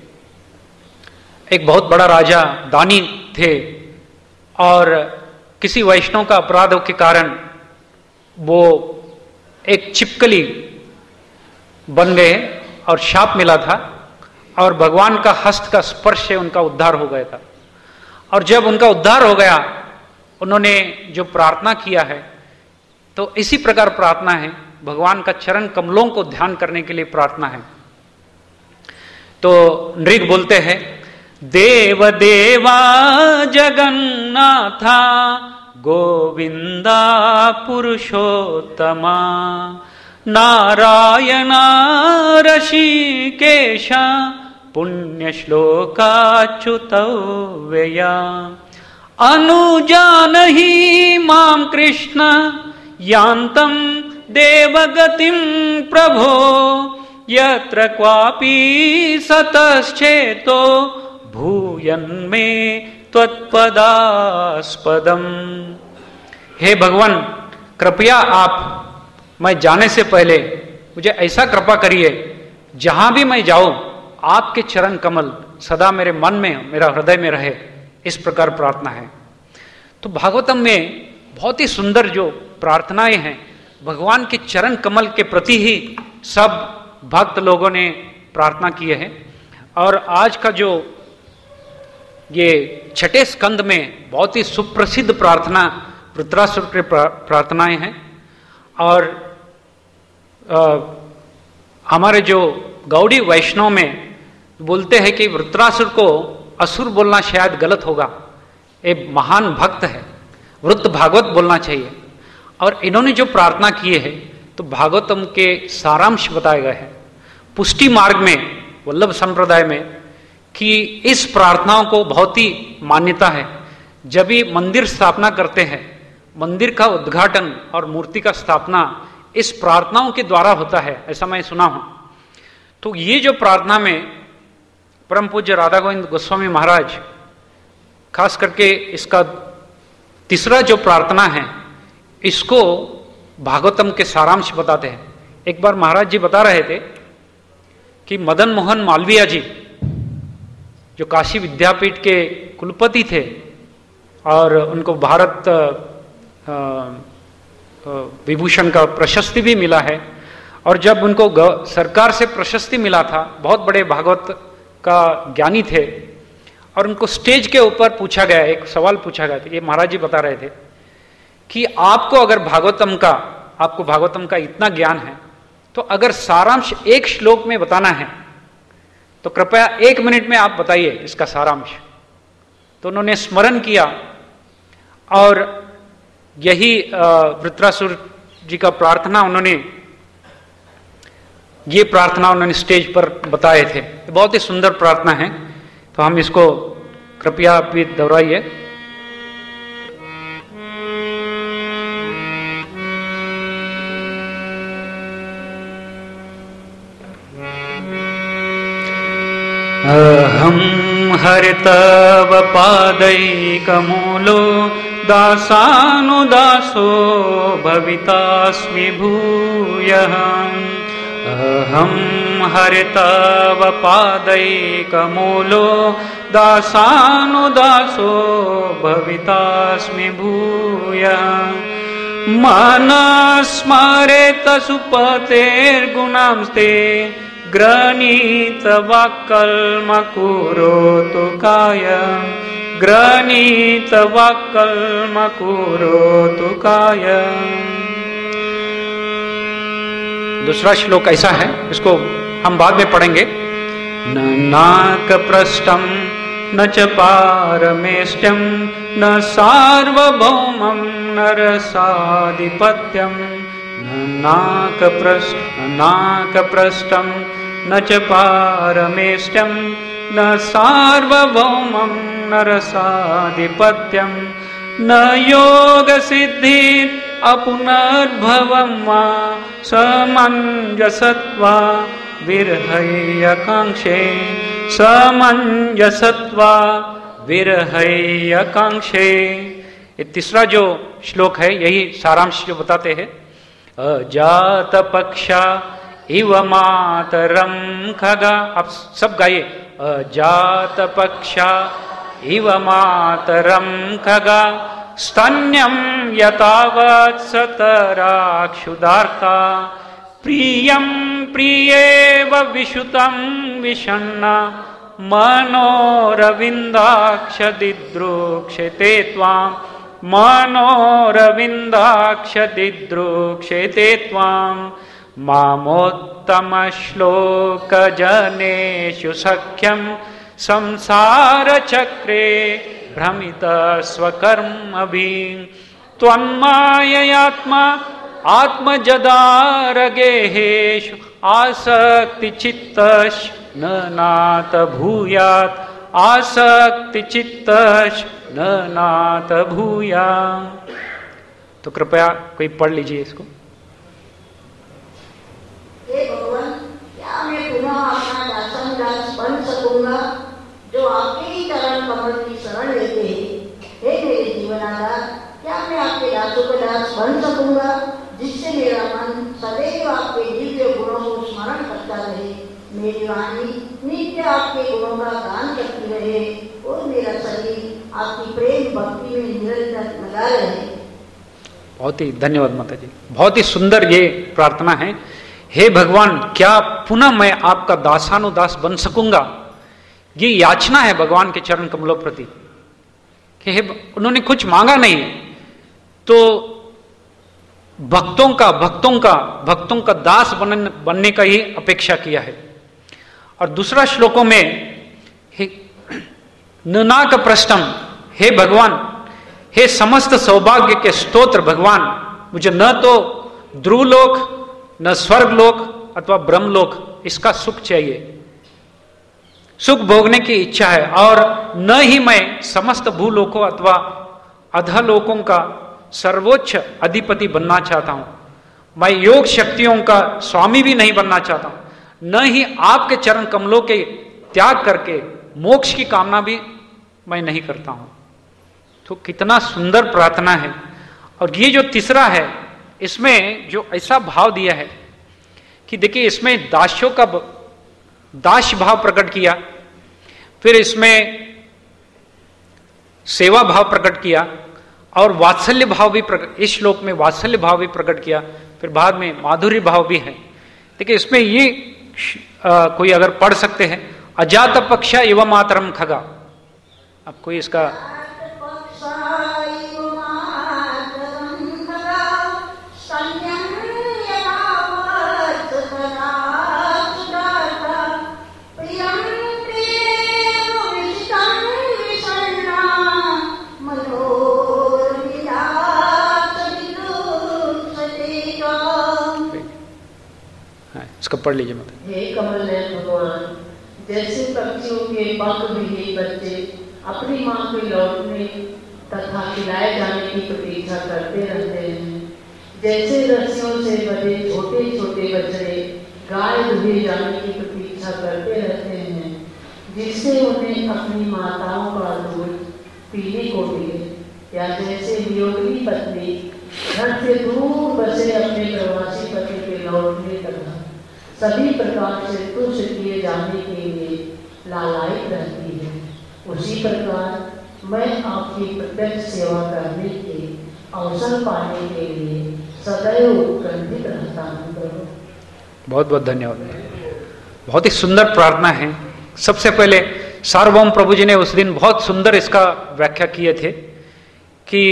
एक बहुत बड़ा राजा दानी थे, और किसी वैष्णव का अपराध के कारण वो एक छिपकली बन गए और शाप मिला था, और भगवान का हस्त का स्पर्श से उनका उद्धार हो गया था। और जब उनका उद्धार हो गया, उन्होंने जो प्रार्थना किया है, तो इसी प्रकार प्रार्थना है, भगवान का चरण कमलों को ध्यान करने के लिए प्रार्थना है। तो नृग बोलते हैं, देव देवा जगन्नाथा गोविंदा पुरुषोत्तमा नारायणा ऋषिकेशा पुण्यश्लोकाच्युतव्यया अनुजानहि मां कृष्ण यान्तं देवगतिं प्रभो यत्र क्वापि सतश्चेतो भूयन्मे त्वत्पदास्पदम्। हे भगवान, कृपया आप, मैं जाने से पहले मुझे ऐसा कृपा करिए, जहां भी मैं जाऊं आपके चरण कमल सदा मेरे मन में, मेरा हृदय में रहे। इस प्रकार प्रार्थना है। तो भागवतम में बहुत ही सुंदर जो प्रार्थनाएं हैं, भगवान के चरण कमल के प्रति ही सब भक्त लोगों ने प्रार्थना किए हैं। और आज का जो ये छठे स्कंद में बहुत ही सुप्रसिद्ध प्रार्थना वृत्रासुर की प्रार्थनाएं हैं। और आ, हमारे जो गौड़ी वैष्णव में बोलते हैं कि वृत्रासुर को असुर बोलना शायद गलत होगा, एक महान भक्त है, वृत्त भागवत बोलना चाहिए। और इन्होंने जो प्रार्थना किए है तो भागवतम के सारांश बताए गए हैं पुष्टि मार्ग में, वल्लभ संप्रदाय में, कि इस प्रार्थनाओं को बहुत ही मान्यता है। जब भी मंदिर स्थापना करते हैं, मंदिर का उद्घाटन और मूर्ति का स्थापना इस प्रार्थनाओं के द्वारा होता है, ऐसा मैं सुना हूं। तो ये जो प्रार्थना में परम पूज्य राधा गोविंद गोस्वामी महाराज खास करके इसका तीसरा जो प्रार्थना है इसको भागवतम के सारांश बताते हैं। एक बार महाराज जी बता रहे थे कि मदन मोहन मालवीय जी जो काशी विद्यापीठ के कुलपति थे और उनको भारत विभूषण का प्रशस्ति भी मिला है, और जब उनको सरकार से प्रशस्ति मिला था, बहुत बड़े भागवत का ज्ञानी थे, और उनको स्टेज के ऊपर पूछा गया, एक सवाल पूछा गया था, ये महाराज जी बता रहे थे कि आपको अगर भागवतम का आपको भागवतम का इतना ज्ञान है तो अगर सारांश एक श्लोक में बताना है तो कृपया एक मिनट में आप बताइए इसका सारांश। तो उन्होंने स्मरण किया और यही वृत्रासुर जी का प्रार्थना उन्होंने ये प्रार्थना उन्होंने स्टेज पर बताए थे। बहुत ही सुंदर प्रार्थना है, तो हम इसको कृपया आप भी दोहराइए। अहं हरितव पादैकमूलो दासानुदासो भवितास्मि भूयः। अहं हरितव पादैकमूलो दासानुदासो भवितास्मि भूयः। मनस्मरेत सुपतेर्गुणांस्ते गृणीत वाक्कल्मकुरोतु कायं। गृणीत वाक्कल्मकुरोतु कायं। दूसरा श्लोक ऐसा है, इसको हम बाद में पढ़ेंगे। न नाकपृष्ठं न च पारमेष्ठ्यं न सार्वभौमं न रसाधिपत्यं। न नाकपृष्ठ नाकपृष्ठं न च पारमेष्ठ्यं न सार्वभौमं न रसाधिपत्यं। न योगसिद्धिः अपुनर्भवं वा समञ्जसत्वा विरहैयकाङ्क्षे। समञ्जसत्वा विरहैयकाङ्क्षे। ये तीसरा जो श्लोक है यही सारांश जो बताते हैं। अजात पक्षा इव मातरम खगा। आप सब गाइए। अजात पक्षा इव मातरम खगा स्तन्यं यतावत् सतराक्षुदार्का। प्रियं प्रियेव विशुतं विषण्णा मनोरविन्दाक्ष दिद्रुक्षते त्वां। मनोरविन्दाक्ष दिद्रुक्षते त्वां। मामोत्तमश्लोकजनेषु सख्यं संसारचक्रे भ्रमित स्वकर्मभिः। त्वन्माययात्मा आत्मजदारगेहेषु आसक्तिचित्तश्च न नात भूयात्। आसक्तिचित्तश्च न नात भूयात्। तो कृपया कोई पढ़ लीजिए इसको। हे भगवान, क्या मैं पुनः अपना दासनदास बन सकूंगा जो आपके ही चरण कमल की शरण लेते हैं? हे मेरे जीवनाधार, क्या मैं आपके दासों का दास बन सकूंगा जिससे मेरा मन सदैव आपके दिव्य गुणों को स्मरण करता रहे, मेरी वाणी नित्य आपके गुणों का गान करती रहे और मेरा शरीर आपकी प्रेम भक्ति में निरंतर लगा रहे। बहुत ही धन्यवाद माता जी, बहुत ही सुंदर ये प्रार्थना है। हे भगवान, क्या पुनः मैं आपका दासानुदास बन सकूंगा? ये याचना है भगवान के चरण कमलों प्रति कि हे, उन्होंने कुछ मांगा नहीं, तो भक्तों का भक्तों का भक्तों का दास बन, बनने का ही अपेक्षा किया है। और दूसरा श्लोकों में नुनाक प्रश्नम, हे भगवान, हे समस्त सौभाग्य के स्तोत्र भगवान, मुझे न तो ध्रुवलोक, न स्वर्गलोक अथवा ब्रह्मलोक, इसका सुख चाहिए, सुख भोगने की इच्छा है, और न ही मैं समस्त भूलोकों अथवा अधलोकों का सर्वोच्च अधिपति बनना चाहता हूं। मैं योग शक्तियों का स्वामी भी नहीं बनना चाहता हूं, न ही आपके चरण कमलों के त्याग करके मोक्ष की कामना भी मैं नहीं करता हूं। तो कितना सुंदर प्रार्थना है। और ये जो तीसरा है, इसमें जो ऐसा भाव दिया है कि देखिए, इसमें दास्यों का दास भाव प्रकट किया, फिर इसमें सेवा भाव प्रकट किया, और वात्सल्य भाव भी प्रकट, इस श्लोक में वात्सल्य भाव भी प्रकट किया, फिर बाद में माधुर्य भाव भी है। देखिए, इसमें ये आ, कोई अगर पढ़ सकते हैं, अजात पक्षा एवं मातरम खगा। अब कोई इसका इसका पढ़ लीजिए मत। हे कमल नयन भगवान, जैसे पक्षियों के पंख विहीन बच्चे अपनी मां के लौटने तथा खिलाए जाने की प्रतीक्षा करते रहते हैं, जैसे रस्सियों से बंधे छोटे छोटे बछड़े गाय दुहे जाने की प्रतीक्षा करते रहते हैं, जिससे उन्हें अपनी माताओं का दूध पीने को मिले, या जैसे वियोगी पत्नी घर से दूर बसे अपने प्रवासी पति के लौटने तथा सभी प्रकार से तुष्ट किए जाने के लिए लालायित रहती है, उसी प्रकार मैं आपकी प्रत्यक्ष सेवा करने के अवसर पाने के लिए सदैव उत्कंठित रहता हूँ प्रभु। बहुत बहुत धन्यवाद। बहुत ही सुंदर प्रार्थना है। सबसे पहले सार्वभौम प्रभु जी ने उस दिन बहुत सुंदर इसका व्याख्या किए थे कि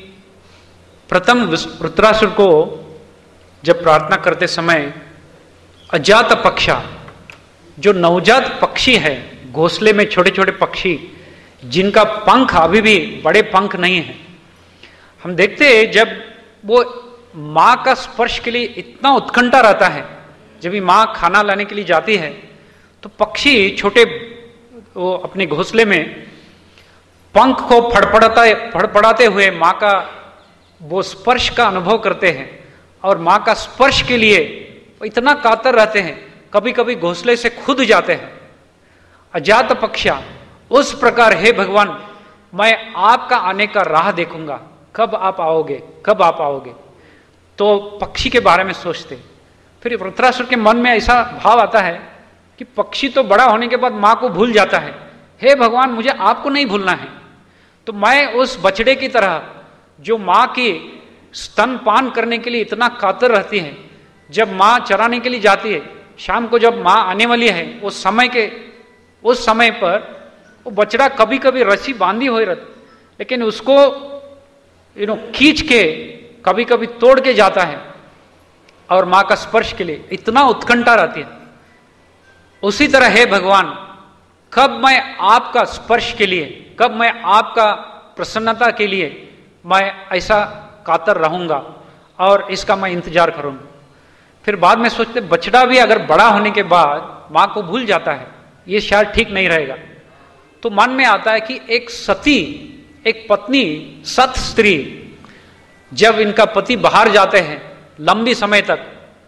प्रथम वृत्रासुर को जब प्रार्थना करते समय अजात पक्षा, जो नवजात पक्षी है, घोंसले में छोटे छोटे पक्षी जिनका पंख अभी भी बड़े पंख नहीं है, हम देखते हैं जब वो मां का स्पर्श के लिए इतना उत्कंठा रहता है, जब भी मां खाना लाने के लिए जाती है तो पक्षी छोटे वो अपने घोंसले में पंख को फड़फड़ाता फड़फड़ाते हुए मां का वो स्पर्श का अनुभव करते हैं, और मां का स्पर्श के लिए इतना कातर रहते हैं, कभी कभी घोंसले से खुद जाते हैं। अजात पक्षा, उस प्रकार हे भगवान, मैं आपका आने का राह देखूंगा, कब आप आओगे, कब आप आओगे। तो पक्षी के बारे में सोचते। फिर वृत्रासुर के मन में ऐसा भाव आता है कि पक्षी तो बड़ा होने के बाद मां को भूल जाता है, हे भगवान मुझे आपको नहीं भूलना है। तो मैं उस बछड़े की तरह जो मां की स्तनपान करने के लिए इतना कातर रहती है, जब मां चराने के लिए जाती है, शाम को जब मां आने वाली है, उस समय के उस समय पर वो बछड़ा कभी कभी रस्सी बांधी हुई रहती, लेकिन उसको यू नो खींच के कभी कभी तोड़ के जाता है, और मां का स्पर्श के लिए इतना उत्कंठा रहती है। उसी तरह हे भगवान, कब मैं आपका स्पर्श के लिए, कब मैं आपका प्रसन्नता के लिए मैं ऐसा कातर रहूंगा, और इसका मैं इंतजार करूंगा। फिर बाद में सोचते बछड़ा भी अगर बड़ा होने के बाद मां को भूल जाता है, ये शायद ठीक नहीं रहेगा। तो मन में आता है कि एक सती, एक पत्नी, सत स्त्री, जब इनका पति बाहर जाते हैं लंबी समय तक,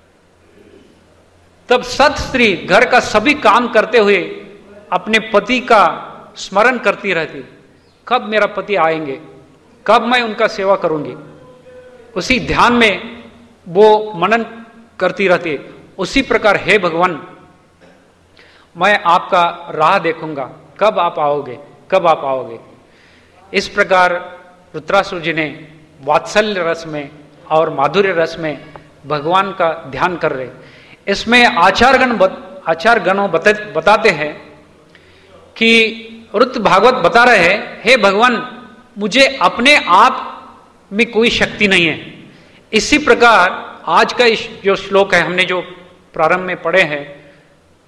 तब सत स्त्री घर का सभी काम करते हुए अपने पति का स्मरण करती रहती, कब मेरा पति आएंगे, कब मैं उनका सेवा करूंगी। उसी ध्यान में वो मनन करती रहती। उसी प्रकार हे भगवान, मैं आपका राह देखूंगा, कब आप आओगे, कब आप आओगे। इस प्रकार वृत्रासुर जी ने वात्सल्य रस में और माधुर्य रस में भगवान का ध्यान कर रहे। इसमें आचारगण बत, आचार गणों बता, बताते हैं कि वृत्त भागवत बता रहे हैं, हे भगवान मुझे अपने आप में कोई शक्ति नहीं है। इसी प्रकार आज का जो श्लोक है, हमने जो प्रारंभ में पढ़े हैं,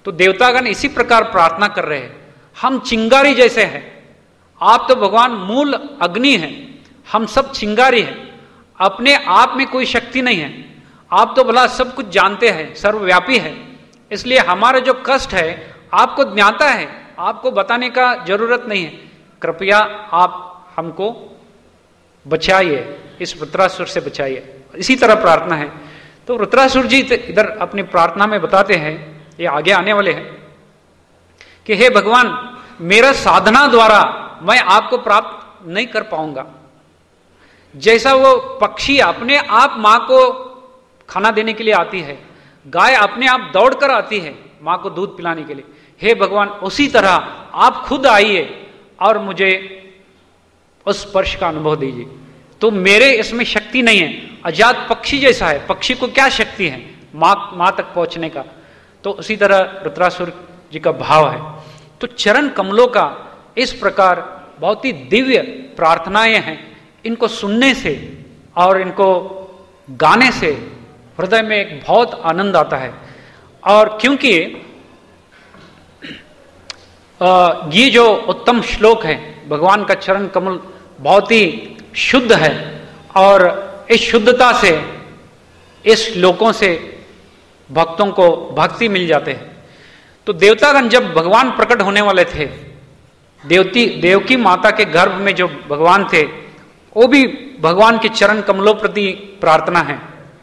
तो देवतागण इसी प्रकार प्रार्थना कर रहे हैं, हम चिंगारी जैसे हैं, आप तो भगवान मूल अग्नि हैं, हम सब चिंगारी हैं, अपने आप में कोई शक्ति नहीं है, आप तो भला सब कुछ जानते हैं, सर्वव्यापी है, इसलिए हमारा जो कष्ट है आपको ज्ञाता है, आपको बताने का जरूरत नहीं है, कृपया आप हमको बचाइए, इस वृत्रासुर से बचाइए। इसी तरह प्रार्थना है। तो वृत्रासुर जी इधर अपनी प्रार्थना में बताते हैं, ये आगे आने वाले हैं, कि हे भगवान, मेरा साधना द्वारा मैं आपको प्राप्त नहीं कर पाऊंगा। जैसा वो पक्षी अपने आप मां को खाना देने के लिए आती है, गाय अपने आप दौड़कर आती है मां को दूध पिलाने के लिए, हे भगवान उसी तरह आप खुद आइए और मुझे उस स्पर्श का अनुभव दीजिए। तो मेरे इसमें शक्ति नहीं है, अजात पक्षी जैसा है, पक्षी को क्या शक्ति है मां मां तक पहुंचने का। तो उसी तरह वृत्रासुर जी का भाव है। तो चरण कमलों का इस प्रकार बहुत ही दिव्य प्रार्थनाएं हैं, इनको सुनने से और इनको गाने से हृदय में एक बहुत आनंद आता है। और क्योंकि ये जो उत्तम श्लोक है, भगवान का चरण कमल बहुत ही शुद्ध है और इस शुद्धता से, इस श्लोकों से भक्तों को भक्ति मिल जाते हैं। तो देवतागण जब भगवान प्रकट होने वाले थे, देवती देवकी माता के गर्भ में जो भगवान थे, वो भी भगवान के चरण कमलों प्रति प्रार्थना है।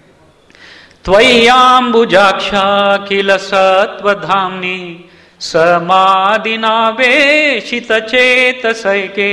त्वय्याम्बुजाक्षा किल सत्वधाम्नि समाधिनावेशित चेतसैके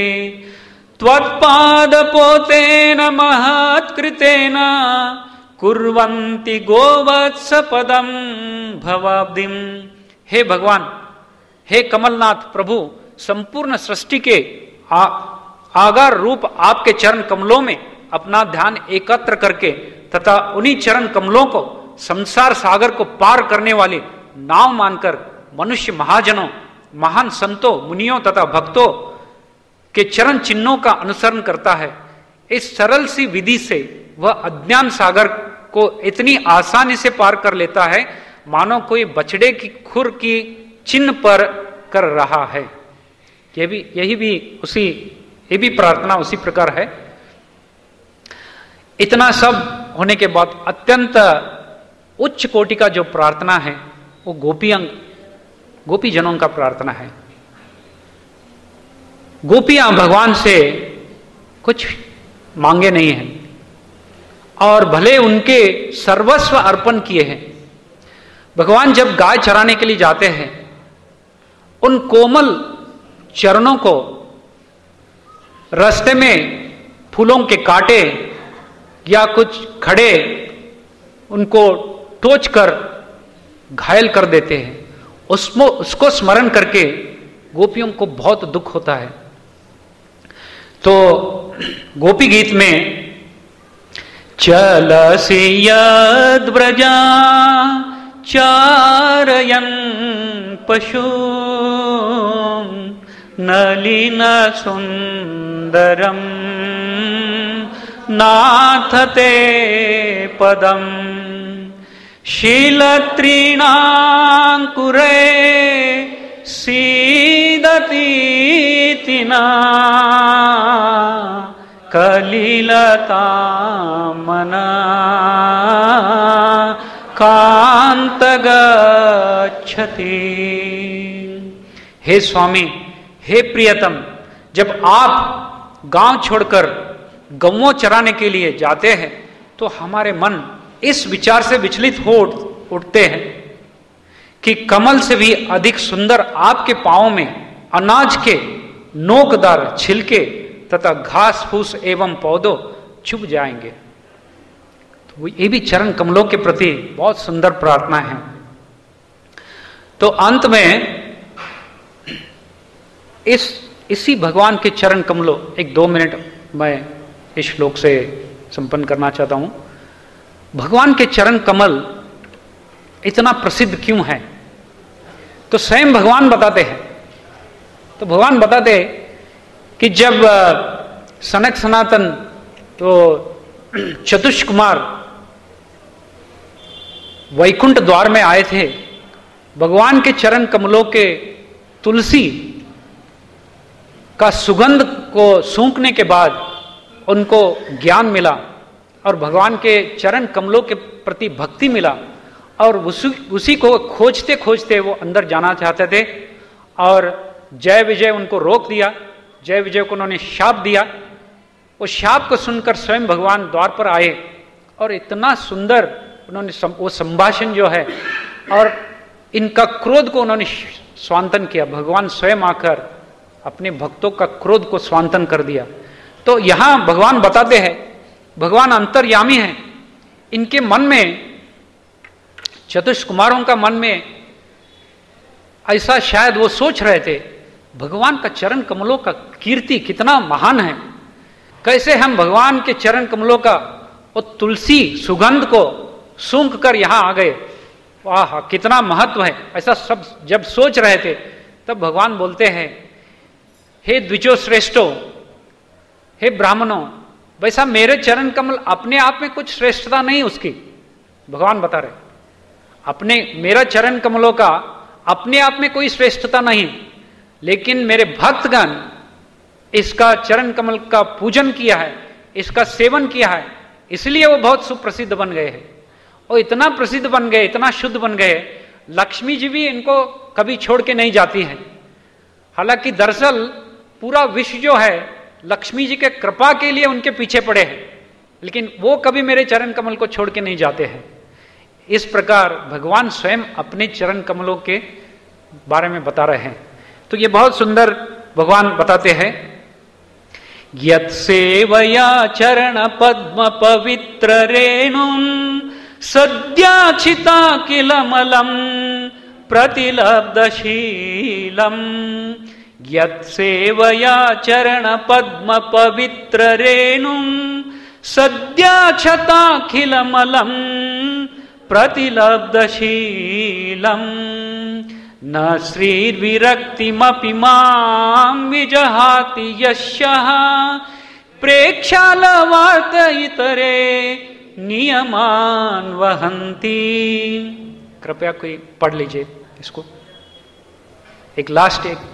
त्वत्पादपोतेन महत्कृतेन कुर्वन्ति गोवत्स पदम भवाब्दिम। हे भगवान, हे कमलनाथ प्रभु, संपूर्ण सृष्टि के आ, आगार रूप आपके चरण कमलों में अपना ध्यान एकत्र करके तथा उन्हीं चरण कमलों को संसार सागर को पार करने वाले नाव मानकर मनुष्य महाजनों, महान संतों, मुनियों तथा भक्तों के चरण चिन्हों का अनुसरण करता है। इस सरल सी विधि से वह अज्ञान सागर को इतनी आसानी से पार कर लेता है मानो कोई बछड़े की खुर की चिन्ह पर कर रहा है। यह भी यही भी उसी ये भी प्रार्थना उसी प्रकार है। इतना सब होने के बाद अत्यंत उच्च कोटि का जो प्रार्थना है वो गोपी अंग गोपी जनों का प्रार्थना है। गोपियां भगवान से कुछ मांगे नहीं हैं और भले उनके सर्वस्व अर्पण किए हैं। भगवान जब गाय चराने के लिए जाते हैं, उन कोमल चरणों को रास्ते में फूलों के कांटे या कुछ खड़े उनको टोच कर घायल कर देते हैं। उसको उसको स्मरण करके गोपियों को बहुत दुख होता है। तो गोपी गीत में चलसि यद्व्रजा चारयन् पशु नलिन सुंदरम नाथ ते पदम शीलत्रीणांकुरे सीदतीति न कलिलता मना कांत गच्छति। हे स्वामी, हे प्रियतम, जब आप गांव छोड़कर गौओं चराने के लिए जाते हैं तो हमारे मन इस विचार से विचलित हो उठते हैं कि कमल से भी अधिक सुंदर आपके पांवों में अनाज के नोकदार छिलके तथा घास फूस एवं पौधों चुभ जाएंगे। तो ये भी चरण कमलों के प्रति बहुत सुंदर प्रार्थना है। तो अंत में इस इसी भगवान के चरण कमलों, एक दो मिनट मैं इस श्लोक से संपन्न करना चाहता हूं। भगवान के चरण कमल इतना प्रसिद्ध क्यों है? तो स्वयं भगवान बताते हैं। तो भगवान बताते हैं कि जब सनक सनातन तो चतुष कुमार वैकुंठ द्वार में आए थे भगवान के चरण कमलों के तुलसी का सुगंध को सूंघने के बाद उनको ज्ञान मिला और भगवान के चरण कमलों के प्रति भक्ति मिला, और उसी उसी को खोजते खोजते वो अंदर जाना चाहते थे। और जय विजय उनको रोक दिया, जय विजय को उन्होंने शाप दिया। वो शाप को सुनकर स्वयं भगवान द्वार पर आए और इतना सुंदर उन्होंने सम, वो संभाषण जो है और इनका क्रोध को उन्होंने स्वांतन किया। भगवान स्वयं आकर अपने भक्तों का क्रोध को स्वांतन कर दिया। तो यहां भगवान बताते हैं, भगवान अंतर्यामी हैं। इनके मन में, चतुष्क कुमारों का मन में ऐसा शायद वो सोच रहे थे, भगवान का चरण कमलों का कीर्ति कितना महान है, कैसे हम भगवान के चरण कमलों का वो तुलसी सुगंध को सूंघ कर यहां आ गए, वाह कितना महत्व है। ऐसा सब जब सोच रहे थे तब भगवान बोलते हैं, हे द्विजो श्रेष्ठो, हे ब्राह्मणों, वैसा मेरे चरण कमल अपने आप में कुछ श्रेष्ठता नहीं उसकी। भगवान बता रहे अपने मेरा चरण कमलों का अपने आप में कोई श्रेष्ठता नहीं, लेकिन मेरे भक्तगण इसका चरण कमल का पूजन किया है, इसका सेवन किया है, इसलिए वो बहुत सुप्रसिद्ध बन गए हैं। और इतना प्रसिद्ध बन गए, इतना शुद्ध बन गए, लक्ष्मी जी भी इनको कभी छोड़ के नहीं जाती हैं। हालांकि दरअसल पूरा विश्व जो है लक्ष्मी जी के कृपा के लिए उनके पीछे पड़े हैं, लेकिन वो कभी मेरे चरण कमल को छोड़ के नहीं जाते हैं। इस प्रकार भगवान स्वयं अपने चरण कमलों के बारे में बता रहे हैं। तो ये बहुत सुंदर भगवान बताते हैं, यत् सेवया चरण पद्म पवित्र रेणुम सद्याचिता किल मलम प्रतिलब्धशीलम। यत् सेवया चरण पद्म पवित्र रेणुम सद्याचता किल मलम प्रतिलब्धशीलम। न श्रीर्विरक्तिमपि मां विजहाति यस्यः प्रेक्षालवार्त इतरे नियमान वहन्ति। कृपया कोई पढ़ लीजिए इसको, एक लास्ट एक।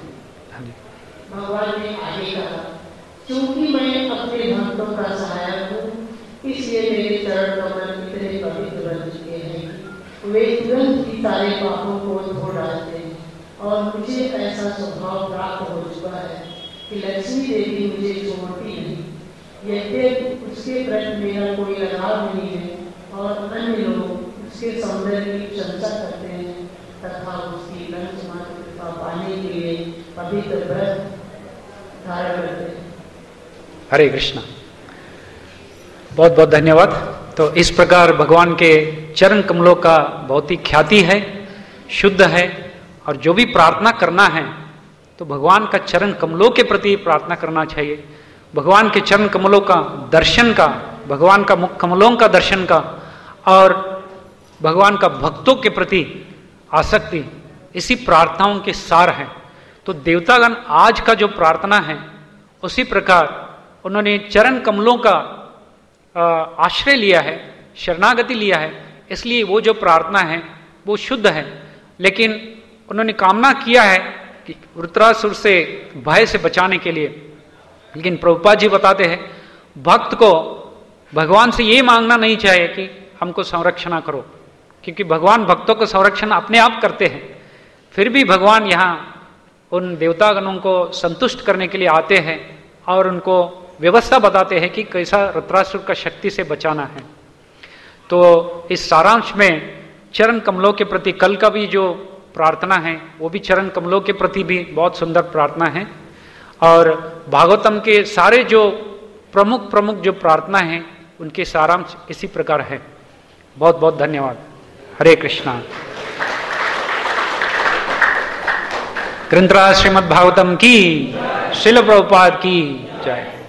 भगवान ने आगे कहा, क्योंकि मैं अपने भक्तों का सहायक हूँ, इसलिए मेरे चरण कमल इतने पवित्र बन चुके हैं, वे तुरंत ही सारे पापों को धो डालते हैं। और मुझे ऐसा स्वभाव प्राप्त हो चुका है कि लक्ष्मी देवी मुझे छोड़ती नहीं। यद्यपि उसके प्रति मेरा कोई लगाव नहीं है और अन्य लोग उसके सौंदर्य की प्रशंसा करते हैं तथा उसकी लंचमात्र कृपा पाने के लिए पवित्र व्रत धारण करते हैं। हरे कृष्णा, बहुत बहुत धन्यवाद। तो इस प्रकार भगवान के चरण कमलों का बहुत ही ख्याति है, शुद्ध है, और जो भी प्रार्थना करना है तो भगवान का चरण कमलों के प्रति प्रार्थना करना चाहिए। भगवान के चरण कमलों का दर्शन का, भगवान का मुख कमलों का दर्शन का, और भगवान का भक्तों के प्रति आसक्ति, इसी प्रार्थनाओं के सार है। तो देवतागण आज का जो प्रार्थना है उसी प्रकार उन्होंने चरण कमलों का आश्रय लिया है, शरणागति लिया है, इसलिए वो जो प्रार्थना है वो शुद्ध है। लेकिन उन्होंने कामना किया है कि वृत्रासुर से भय से बचाने के लिए, लेकिन प्रभुपाद जी बताते हैं भक्त को भगवान से ये मांगना नहीं चाहिए कि हमको संरक्षण करो, क्योंकि भगवान भक्तों को संरक्षण अपने आप करते हैं। फिर भी भगवान यहाँ उन देवतागणों को संतुष्ट करने के लिए आते हैं और उनको व्यवस्था बताते हैं कि कैसा वृत्रासुर का शक्ति से बचाना है। तो इस सारांश में चरण कमलों के प्रति कल का भी जो प्रार्थना है वो भी चरण कमलों के प्रति भी बहुत सुंदर प्रार्थना है, और भागवतम के सारे जो प्रमुख प्रमुख जो प्रार्थना है उनके सारांश इसी प्रकार है। बहुत बहुत धन्यवाद। हरे कृष्णा। ग्रंथराज श्रीमद् भागवतम की, श्रील प्रभुपाद की जय।